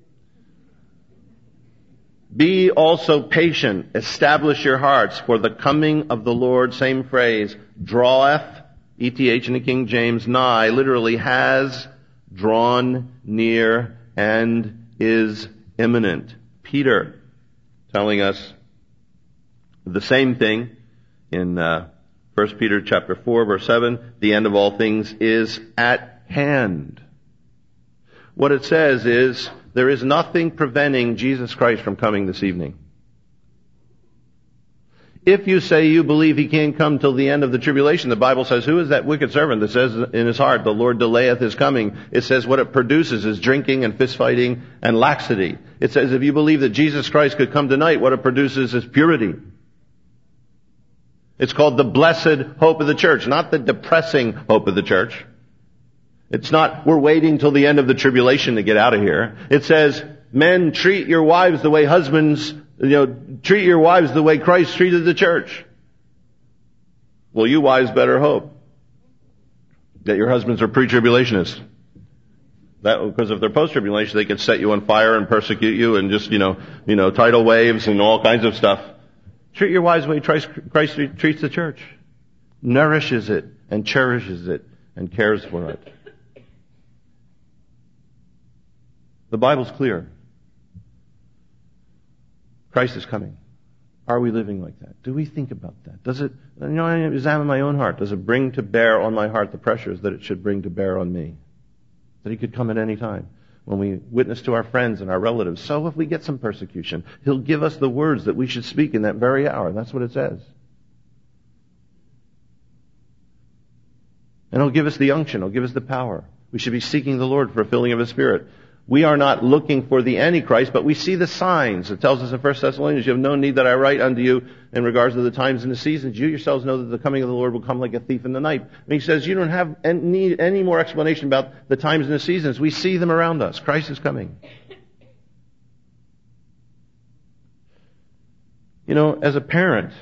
Be also patient, establish your hearts, for the coming of the Lord, same phrase, draweth, ETH in the King James, nigh, literally has drawn near and is imminent. Peter telling us the same thing in 1 Peter chapter 4, verse 7, the end of all things is at hand. What it says is, there is nothing preventing Jesus Christ from coming this evening. If you say you believe He can't come till the end of the tribulation, the Bible says, who is that wicked servant that says in his heart, the Lord delayeth His coming? It says what it produces is drinking and fistfighting and laxity. It says if you believe that Jesus Christ could come tonight, what it produces is purity. It's called the blessed hope of the church, not the depressing hope of the church. It's not, we're waiting till the end of the tribulation to get out of here. It says, men, treat your wives the way husbands, treat your wives the way Christ treated the church. Well, you wives better hope that your husbands are pre-tribulationists. Because if they're post-tribulation, they can set you on fire and persecute you and just, tidal waves and all kinds of stuff. Treat your wives the way Christ treats the church. Nourishes it and cherishes it and cares for it. The Bible's clear. Christ is coming. Are we living like that? Do we think about that? Does it, I examine my own heart. Does it bring to bear on my heart the pressures that it should bring to bear on me? That He could come at any time. When we witness to our friends and our relatives, so if we get some persecution, He'll give us the words that we should speak in that very hour. That's what it says. And He'll give us the unction. He'll give us the power. We should be seeking the Lord for a filling of His Spirit. We are not looking for the Antichrist, but we see the signs. It tells us in 1 Thessalonians, you have no need that I write unto you in regards to the times and the seasons. You yourselves know that the coming of the Lord will come like a thief in the night. And He says you don't need any more explanation about the times and the seasons. We see them around us. Christ is coming. As a parent,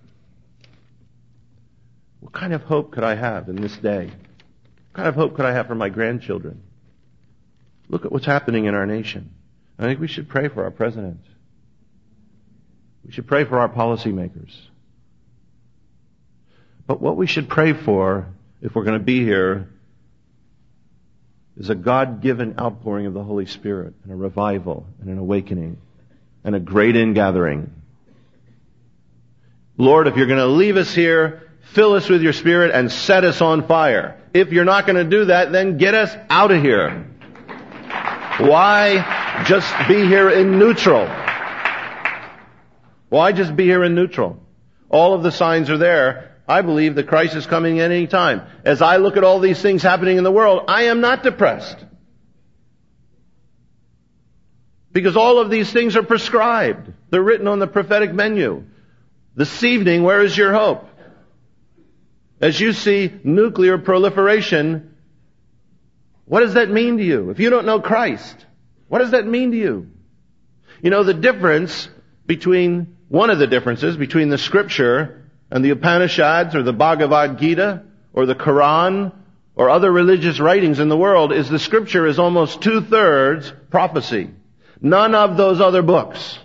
what kind of hope could I have in this day? What kind of hope could I have for my grandchildren? Look at what's happening in our nation. I think we should pray for our president. We should pray for our policymakers. But what we should pray for, if we're going to be here, is a God-given outpouring of the Holy Spirit, and a revival, and an awakening, and a great ingathering. Lord, if you're going to leave us here, fill us with your Spirit and set us on fire. If you're not going to do that, then get us out of here. Why just be here in neutral? Why just be here in neutral? All of the signs are there. I believe that Christ is coming at any time. As I look at all these things happening in the world, I am not depressed. Because all of these things are prescribed. They're written on the prophetic menu. This evening, where is your hope? As you see nuclear proliferation, what does that mean to you? If you don't know Christ, what does that mean to you? You know, one of the differences between the Scripture and the Upanishads or the Bhagavad Gita or the Quran or other religious writings in the world is the Scripture is almost 2/3 prophecy. None of those other books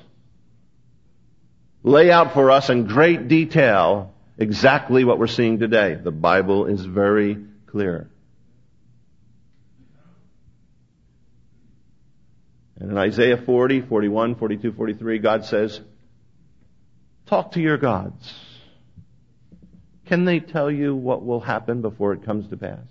lay out for us in great detail exactly what we're seeing today. The Bible is very clear. And in Isaiah 40, 41, 42, 43, God says, talk to your gods. Can they tell you what will happen before it comes to pass?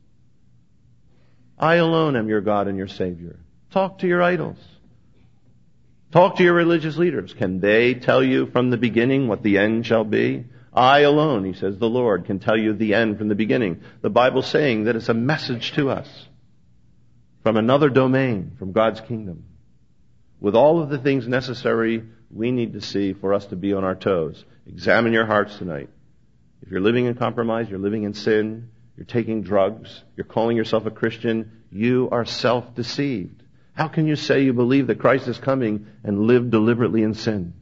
I alone am your God and your Savior. Talk to your idols. Talk to your religious leaders. Can they tell you from the beginning what the end shall be? I alone, he says, the Lord, can tell you the end from the beginning. The Bible's saying that it's a message to us from another domain, from God's kingdom, with all of the things necessary we need to see for us to be on our toes. Examine your hearts tonight. If you're living in compromise, you're living in sin, you're taking drugs, you're calling yourself a Christian, you are self-deceived. How can you say you believe that Christ is coming and live deliberately in sin?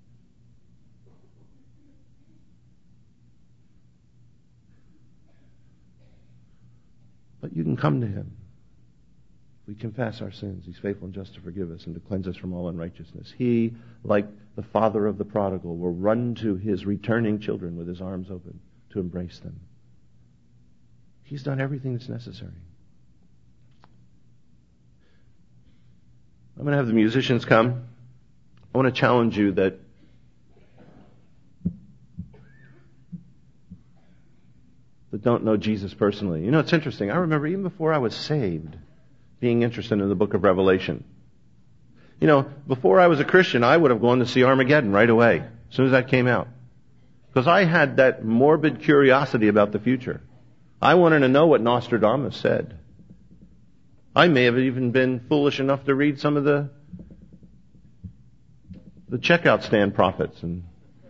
But you can come to Him. We confess our sins. He's faithful and just to forgive us and to cleanse us from all unrighteousness. He, like the father of the prodigal, will run to his returning children with his arms open to embrace them. He's done everything that's necessary. I'm going to have the musicians come. I want to challenge you that don't know Jesus personally. You know, it's interesting. I remember even before I was saved, being interested in the book of Revelation. You know, before I was a Christian, I would have gone to see Armageddon right away, as soon as that came out. Because I had that morbid curiosity about the future. I wanted to know what Nostradamus said. I may have even been foolish enough to read some of the checkout stand prophets and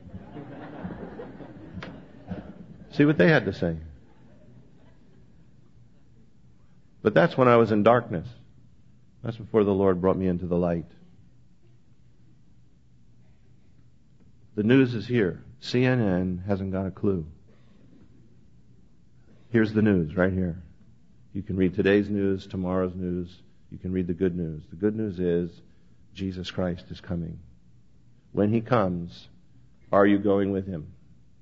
see what they had to say. But that's when I was in darkness. That's before the Lord brought me into the light. The news is here. CNN hasn't got a clue. Here's the news right here. You can read today's news, tomorrow's news. You can read the good news. The good news is Jesus Christ is coming. When He comes, are you going with Him?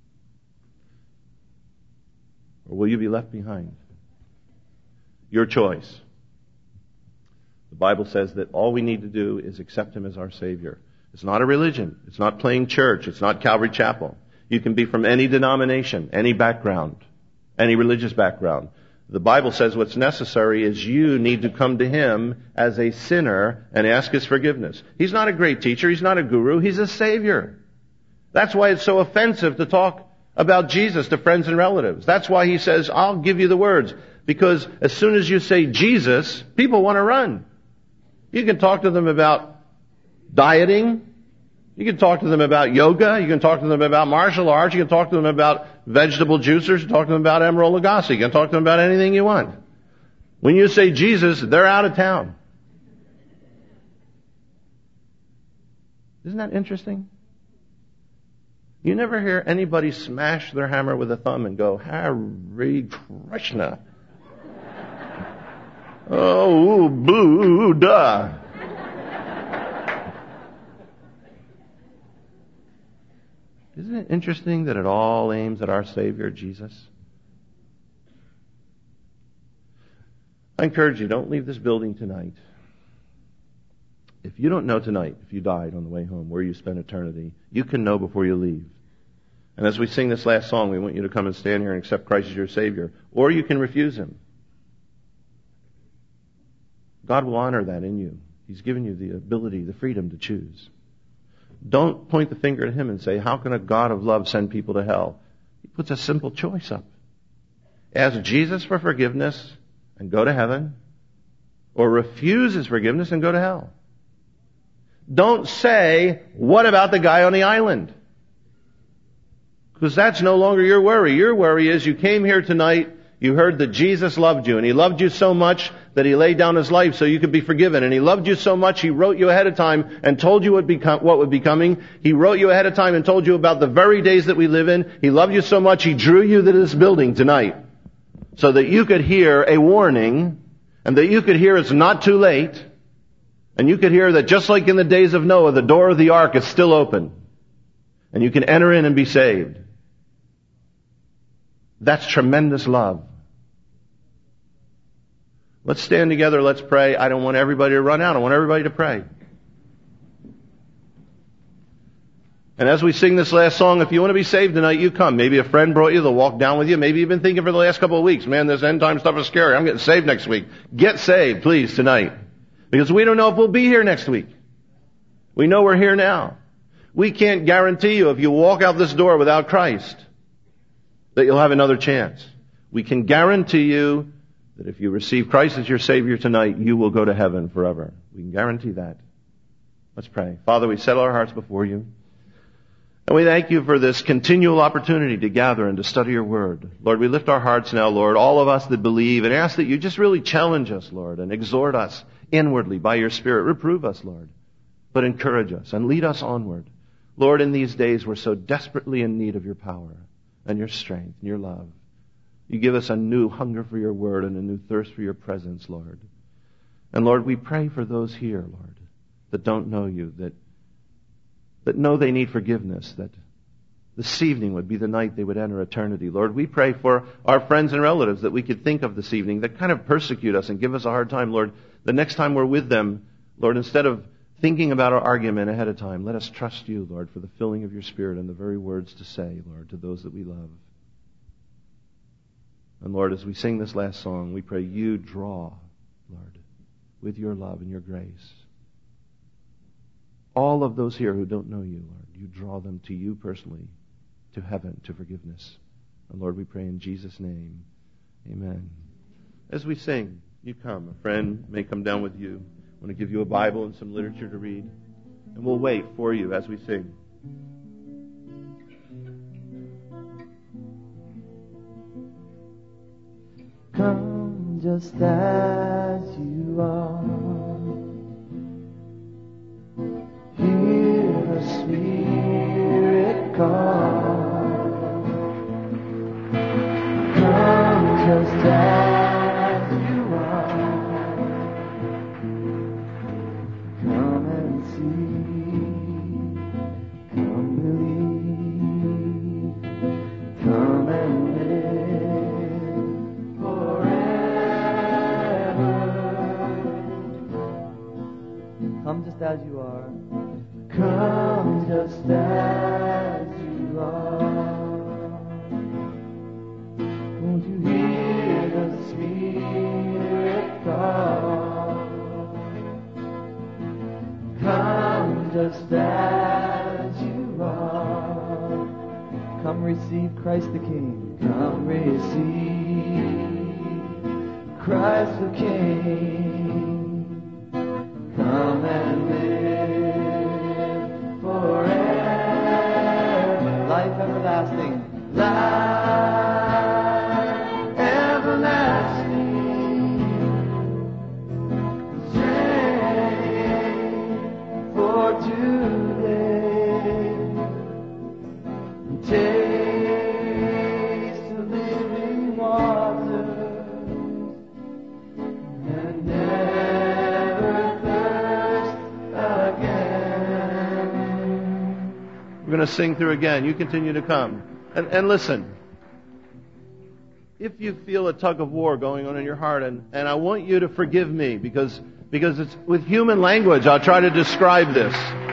Or will you be left behind? Your choice. The Bible says that all we need to do is accept Him as our Savior. It's not a religion. It's not playing church. It's not Calvary Chapel. You can be from any denomination, any background, any religious background. The Bible says what's necessary is you need to come to Him as a sinner and ask His forgiveness. He's not a great teacher. He's not a guru. He's a Savior. That's why it's so offensive to talk about Jesus to friends and relatives. That's why He says, I'll give you the words. Because as soon as you say Jesus, people want to run. You can talk to them about dieting. You can talk to them about yoga. You can talk to them about martial arts. You can talk to them about vegetable juicers. You can talk to them about Emerald Lagasse. You can talk to them about anything you want. When you say Jesus, they're out of town. Isn't that interesting? You never hear anybody smash their hammer with a thumb and go, Hare Krishna. Oh, Buddha. it interesting that it all aims at our Savior, Jesus? I encourage you, don't leave this building tonight. If you don't know tonight, if you died on the way home, where you spend eternity, you can know before you leave. And as we sing this last song, we want you to come and stand here and accept Christ as your Savior. Or you can refuse Him. God will honor that in you. He's given you the ability, the freedom to choose. Don't point the finger at Him and say, how can a God of love send people to hell? He puts a simple choice up. Ask Jesus for forgiveness and go to heaven, or refuse His forgiveness and go to hell. Don't say, what about the guy on the island? Because that's no longer your worry. Your worry is you came here tonight, you heard that Jesus loved you, and He loved you so much that He laid down His life so you could be forgiven. And He loved you so much, He wrote you ahead of time and told you what would be coming. He wrote you ahead of time and told you about the very days that we live in. He loved you so much, He drew you to this building tonight so that you could hear a warning, and that you could hear it's not too late, and you could hear that just like in the days of Noah, the door of the ark is still open, and you can enter in and be saved. That's tremendous love. Let's stand together, let's pray. I don't want everybody to run out. I want everybody to pray. And as we sing this last song, if you want to be saved tonight, you come. Maybe a friend brought you, they'll walk down with you. Maybe you've been thinking for the last couple of weeks, man, this end time stuff is scary. I'm getting saved next week. Get saved, please, tonight. Because we don't know if we'll be here next week. We know we're here now. We can't guarantee you if you walk out this door without Christ that you'll have another chance. We can guarantee you that if you receive Christ as your Savior tonight, you will go to heaven forever. We can guarantee that. Let's pray. Father, we settle our hearts before you. And we thank you for this continual opportunity to gather and to study your word. Lord, we lift our hearts now, Lord, all of us that believe, and ask that you just really challenge us, Lord, and exhort us inwardly by your Spirit. Reprove us, Lord, but encourage us and lead us onward. Lord, in these days we're so desperately in need of your power and your strength and your love. You give us a new hunger for your word and a new thirst for your presence, Lord. And Lord, we pray for those here, Lord, that don't know you, that know they need forgiveness, that this evening would be the night they would enter eternity. Lord, we pray for our friends and relatives that we could think of this evening that kind of persecute us and give us a hard time. Lord, the next time we're with them, Lord, instead of thinking about our argument ahead of time, let us trust you, Lord, for the filling of your Spirit and the very words to say, Lord, to those that we love. And Lord, as we sing this last song, we pray you draw, Lord, with your love and your grace. All of those here who don't know you, Lord, you draw them to you personally, to heaven, to forgiveness. And Lord, we pray in Jesus' name. Amen. As we sing, you come. A friend may come down with you. I want to give you a Bible and some literature to read. And we'll wait for you as we sing.
Come just as you are. Hear the Spirit call. Come just as you are. Come and see. Come believe. Come and live forever. Come just as you are. Come just as you are. Won't you hear the Spirit call? Come just as you are. Come receive Christ the King. Come receive Christ the King. Come and live forever. Life everlasting. Life everlasting. Strength for today. Taste the living water. And never thirst
going to sing through again. You continue to come. And listen. If you feel a tug of war going on in your heart, and I want you to forgive me because it's with human language I'll try to describe this.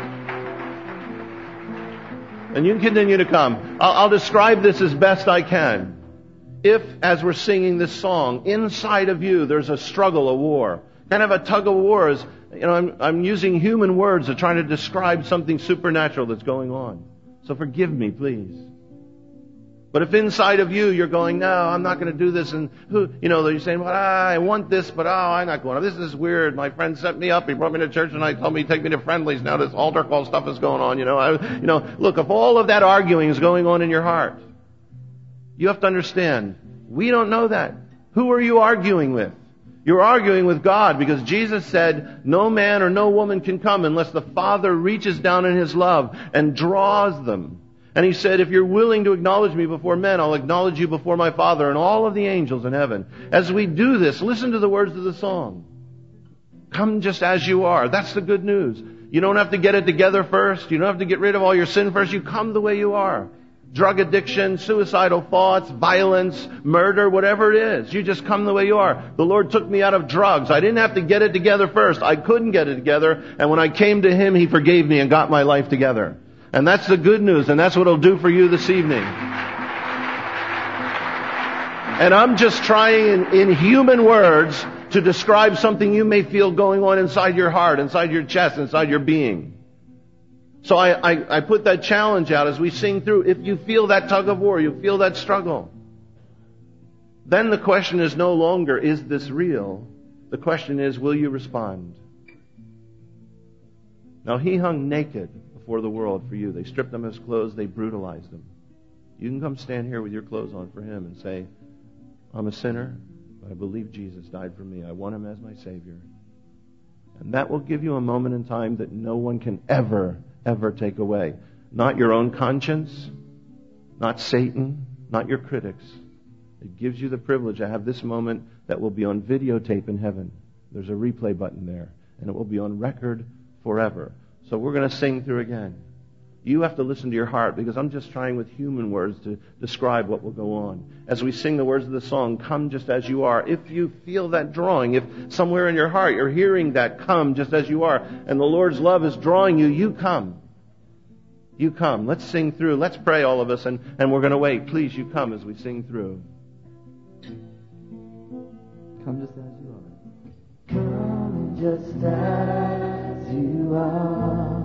And you can continue to come. I'll describe this as best I can. If, as we're singing this song, inside of you there's a struggle, a war, kind of a tug of war, is, I'm using human words to try to describe something supernatural that's going on. So forgive me, please. But if inside of you you're going, no, I'm not going to do this, and you're saying, well, I want this, but I'm not going. This is weird. My friend set me up. He brought me to church tonight, told me to take me to Friendly's. Now this altar call stuff is going on. Look, if all of that arguing is going on in your heart, you have to understand, we don't know that. Who are you arguing with? You're arguing with God, because Jesus said, no man or no woman can come unless the Father reaches down in His love and draws them. And He said, if you're willing to acknowledge me before men, I'll acknowledge you before my Father and all of the angels in heaven. As we do this, listen to the words of the song. Come just as you are. That's the good news. You don't have to get it together first. You don't have to get rid of all your sin first. You come the way you are. Drug addiction, suicidal thoughts, violence, murder, whatever it is. You just come the way you are. The Lord took me out of drugs. I didn't have to get it together first. I couldn't get it together. And when I came to Him, He forgave me and got my life together. And that's the good news, and that's what He'll do for you this evening. And I'm just trying in human words to describe something you may feel going on inside your heart, inside your chest, inside your being. So I put that challenge out as we sing through. If you feel that tug of war, you feel that struggle, then the question is no longer, is this real? The question is, will you respond? Now, He hung naked before the world for you. They stripped Him of His clothes. They brutalized Him. You can come stand here with your clothes on for Him and say, I'm a sinner, but I believe Jesus died for me. I want Him as my Savior. And that will give you a moment in time that no one can ever take away. Not your own conscience, not Satan, not your critics. It gives you the privilege to have this moment that will be on videotape in heaven. There's a replay button there, and it will be on record forever. So we're going to sing through again. You have to listen to your heart, because I'm just trying with human words to describe what will go on. As we sing the words of the song, come just as you are. If you feel that drawing, if somewhere in your heart you're hearing that, come just as you are, and the Lord's love is drawing you, you come. You come. Let's sing through. Let's pray, all of us, and we're going to wait. Please, you come as we sing through.
Come just as you are. Come just as you are.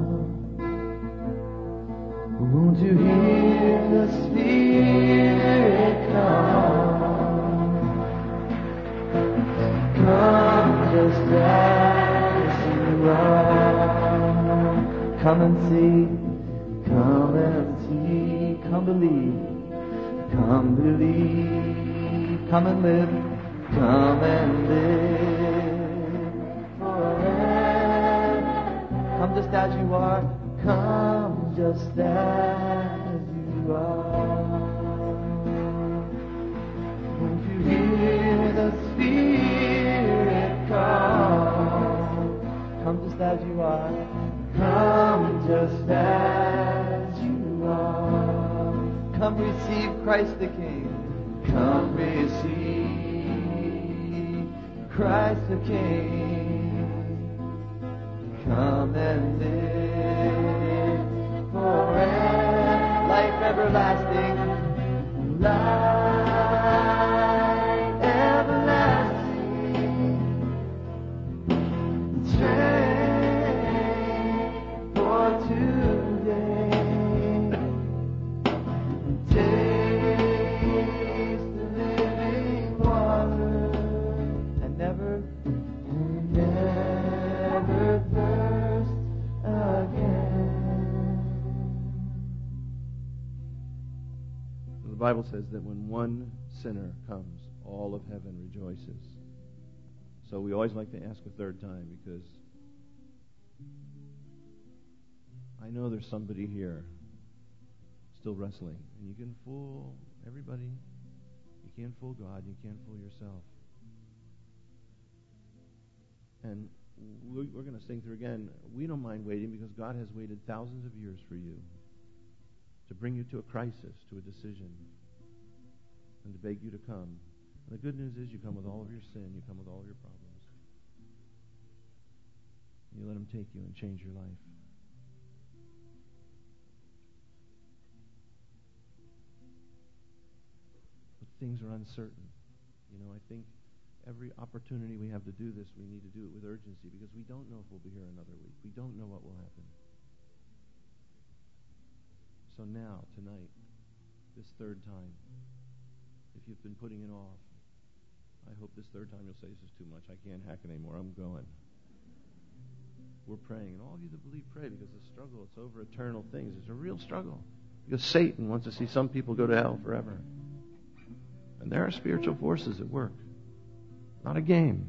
Won't you hear the Spirit come? Come just as you are. Come and see, come and see, come believe, come believe, come and live, come and live forever. Come just as you are. Come just as you are. Won't you hear the Spirit come? Come just as you are. Come just as you are. Come receive Christ the King. Come receive Christ the King. Come and live forever. Life everlasting. Life everlasting. Strength for today. Taste the living water. And never thirst again.
The Bible says that when one sinner comes, all of heaven rejoices. So we always like to ask a third time, because I know there's somebody here still wrestling. And you can fool everybody. You can't fool God. You can't fool yourself. And we're going to sing through again. We don't mind waiting, because God has waited thousands of years for you. to bring you to a crisis, to a decision, and to beg you to come. And the good news is you come with all of your sin, you come with all of your problems. You let Him take you and change your life. But things are uncertain. I think every opportunity we have to do this, we need to do it with urgency, because we don't know if we'll be here another week. We don't know what will happen. So now, tonight, this third time, if you've been putting it off, I hope this third time you'll say, this is too much. I can't hack it anymore. I'm going. We're praying. And all of you that believe, pray, because the struggle, it's over eternal things. It's a real struggle. Because Satan wants to see some people go to hell forever. And there are spiritual forces at work. Not a game.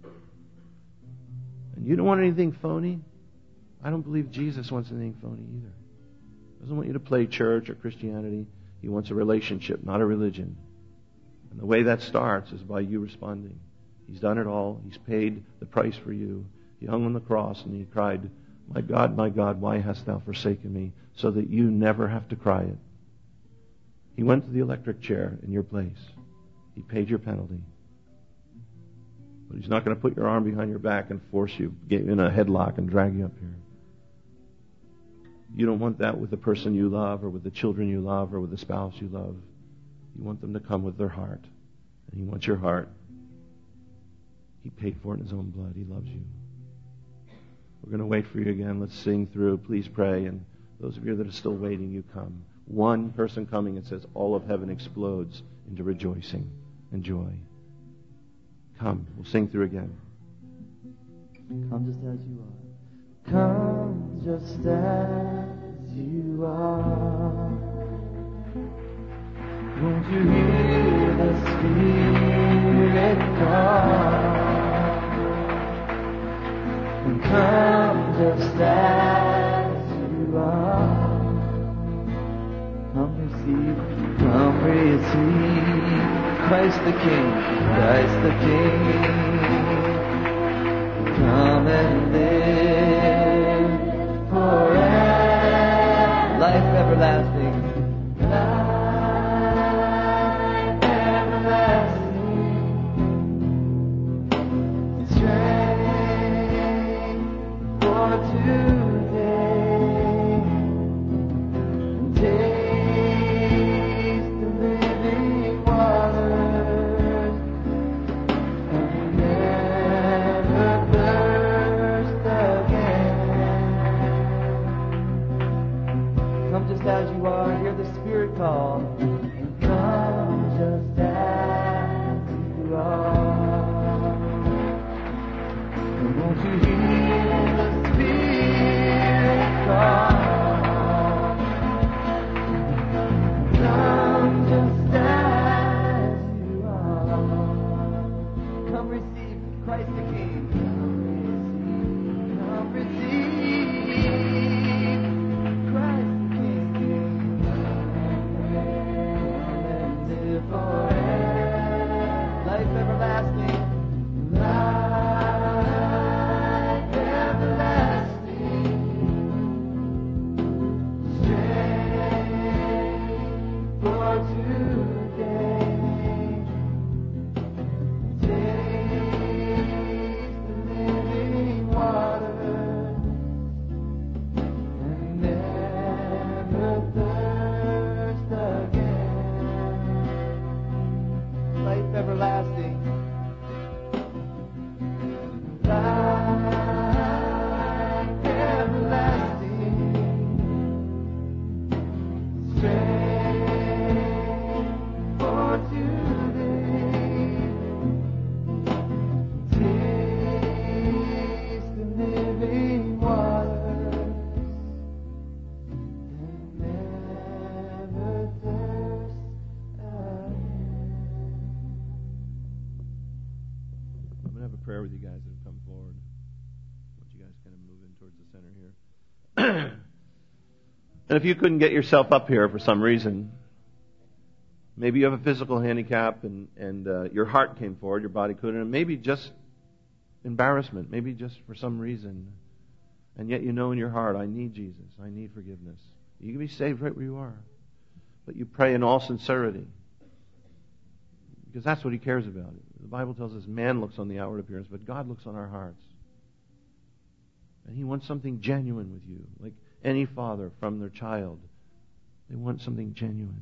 And you don't want anything phony? I don't believe Jesus wants anything phony either. He doesn't want you to play church or Christianity. He wants a relationship, not a religion. And the way that starts is by you responding. He's done it all. He's paid the price for you. He hung on the cross and He cried, my God, why hast thou forsaken me? So that you never have to cry it. He went to the electric chair in your place. He paid your penalty. But He's not going to put your arm behind your back and force you, get you in a headlock and drag you up here. You don't want that with the person you love or with the children you love or with the spouse you love. You want them to come with their heart. And He wants your heart. He paid for it in His own blood. He loves you. We're going to wait for you again. Let's sing through. Please pray. And those of you that are still waiting, you come. One person coming, it says all of heaven explodes into rejoicing and joy. Come. We'll sing through again.
Come just as you are. Come just as you are. Won't you hear the Spirit call? And come just as you are. Come receive Christ the King, Christ the King. Come and live forever. Life everlasting. Life everlasting. Strength for today. Taste the living waters and never thirst again. Come just as you are, hear the Spirit call. Come just as you are. And won't you hear the Spirit call? Come just as you are. Come receive Christ the King. Come receive Christ the King. And live forever. Life everlasting. Life everlasting. Strength for today. Taste the living waters and never thirst again. Life everlasting. Life everlasting. Strength for today. Taste the living waters and never thirst again.
I'm going to have a prayer with you guys that have come forward. I want you guys kind of move in towards the center here. And if you couldn't get yourself up here for some reason, maybe you have a physical handicap and your heart came forward, your body couldn't, and maybe just embarrassment, maybe just for some reason. And yet you know in your heart, I need Jesus. I need forgiveness. You can be saved right where you are. but you pray in all sincerity. Because that's what He cares about. The Bible tells us man looks on the outward appearance, but God looks on our hearts. And He wants something genuine with you, like any father from their child. They want something genuine.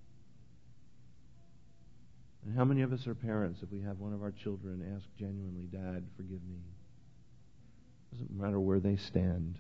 And how many of us are parents if we have one of our children ask genuinely, Dad, forgive me? Doesn't matter where they stand,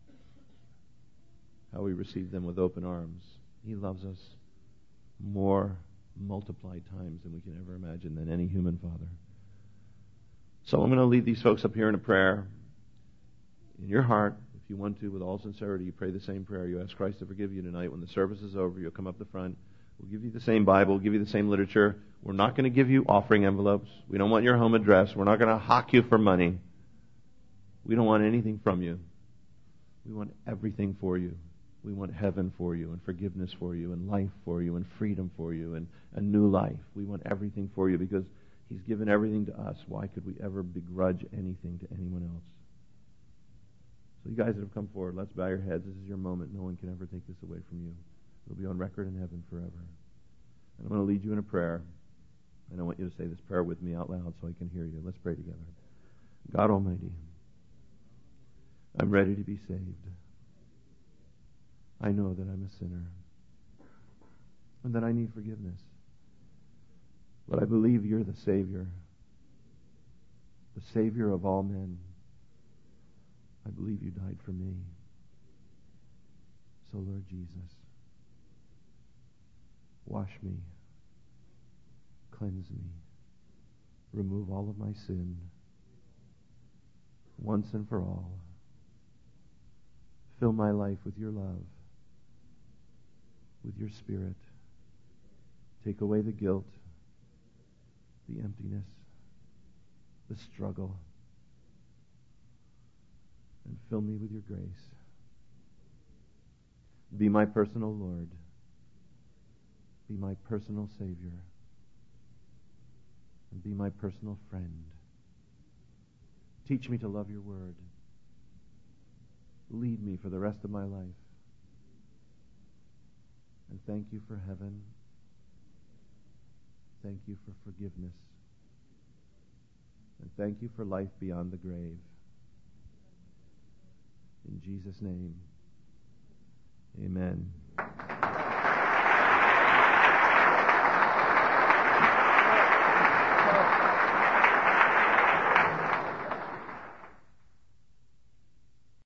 how we receive them with open arms. He loves us more multiplied times than we can ever imagine, than any human father. So I'm going to lead these folks up here in a prayer. In your heart, if you want to, with all sincerity, you pray the same prayer. You ask Christ to forgive you tonight. When the service is over, you'll come up the front. We'll give you the same Bible, we'll give you the same literature. We're not going to give you offering envelopes. We don't want your home address. We're not going to hawk you for money. We don't want anything from you. We want everything for you. We want heaven for you, and forgiveness for you, and life for you, and freedom for you, and a new life. We want everything for you because He's given everything to us. Why could we ever begrudge anything to anyone else? So you guys that have come forward, let's bow your heads. This is your moment. No one can ever take this away from you. It'll be on record in heaven forever. And I'm going to lead you in a prayer. And I want you to say this prayer with me out loud so I can hear you. Let's pray together. God Almighty, I'm ready to be saved. I know that I'm a sinner and that I need forgiveness. But I believe You're the Savior of all men. I believe You died for me. So, Lord Jesus, wash me, cleanse me, remove all of my sin once and for all. Fill my life with Your love, with Your Spirit. Take away the guilt, the emptiness, the struggle, and fill me with Your grace. Be my personal Lord. Be my personal Savior. And be my personal friend. Teach me to love Your Word. Lead me for the rest of my life. And thank You for heaven. Thank You for forgiveness. And thank You for life beyond the grave. In Jesus' name.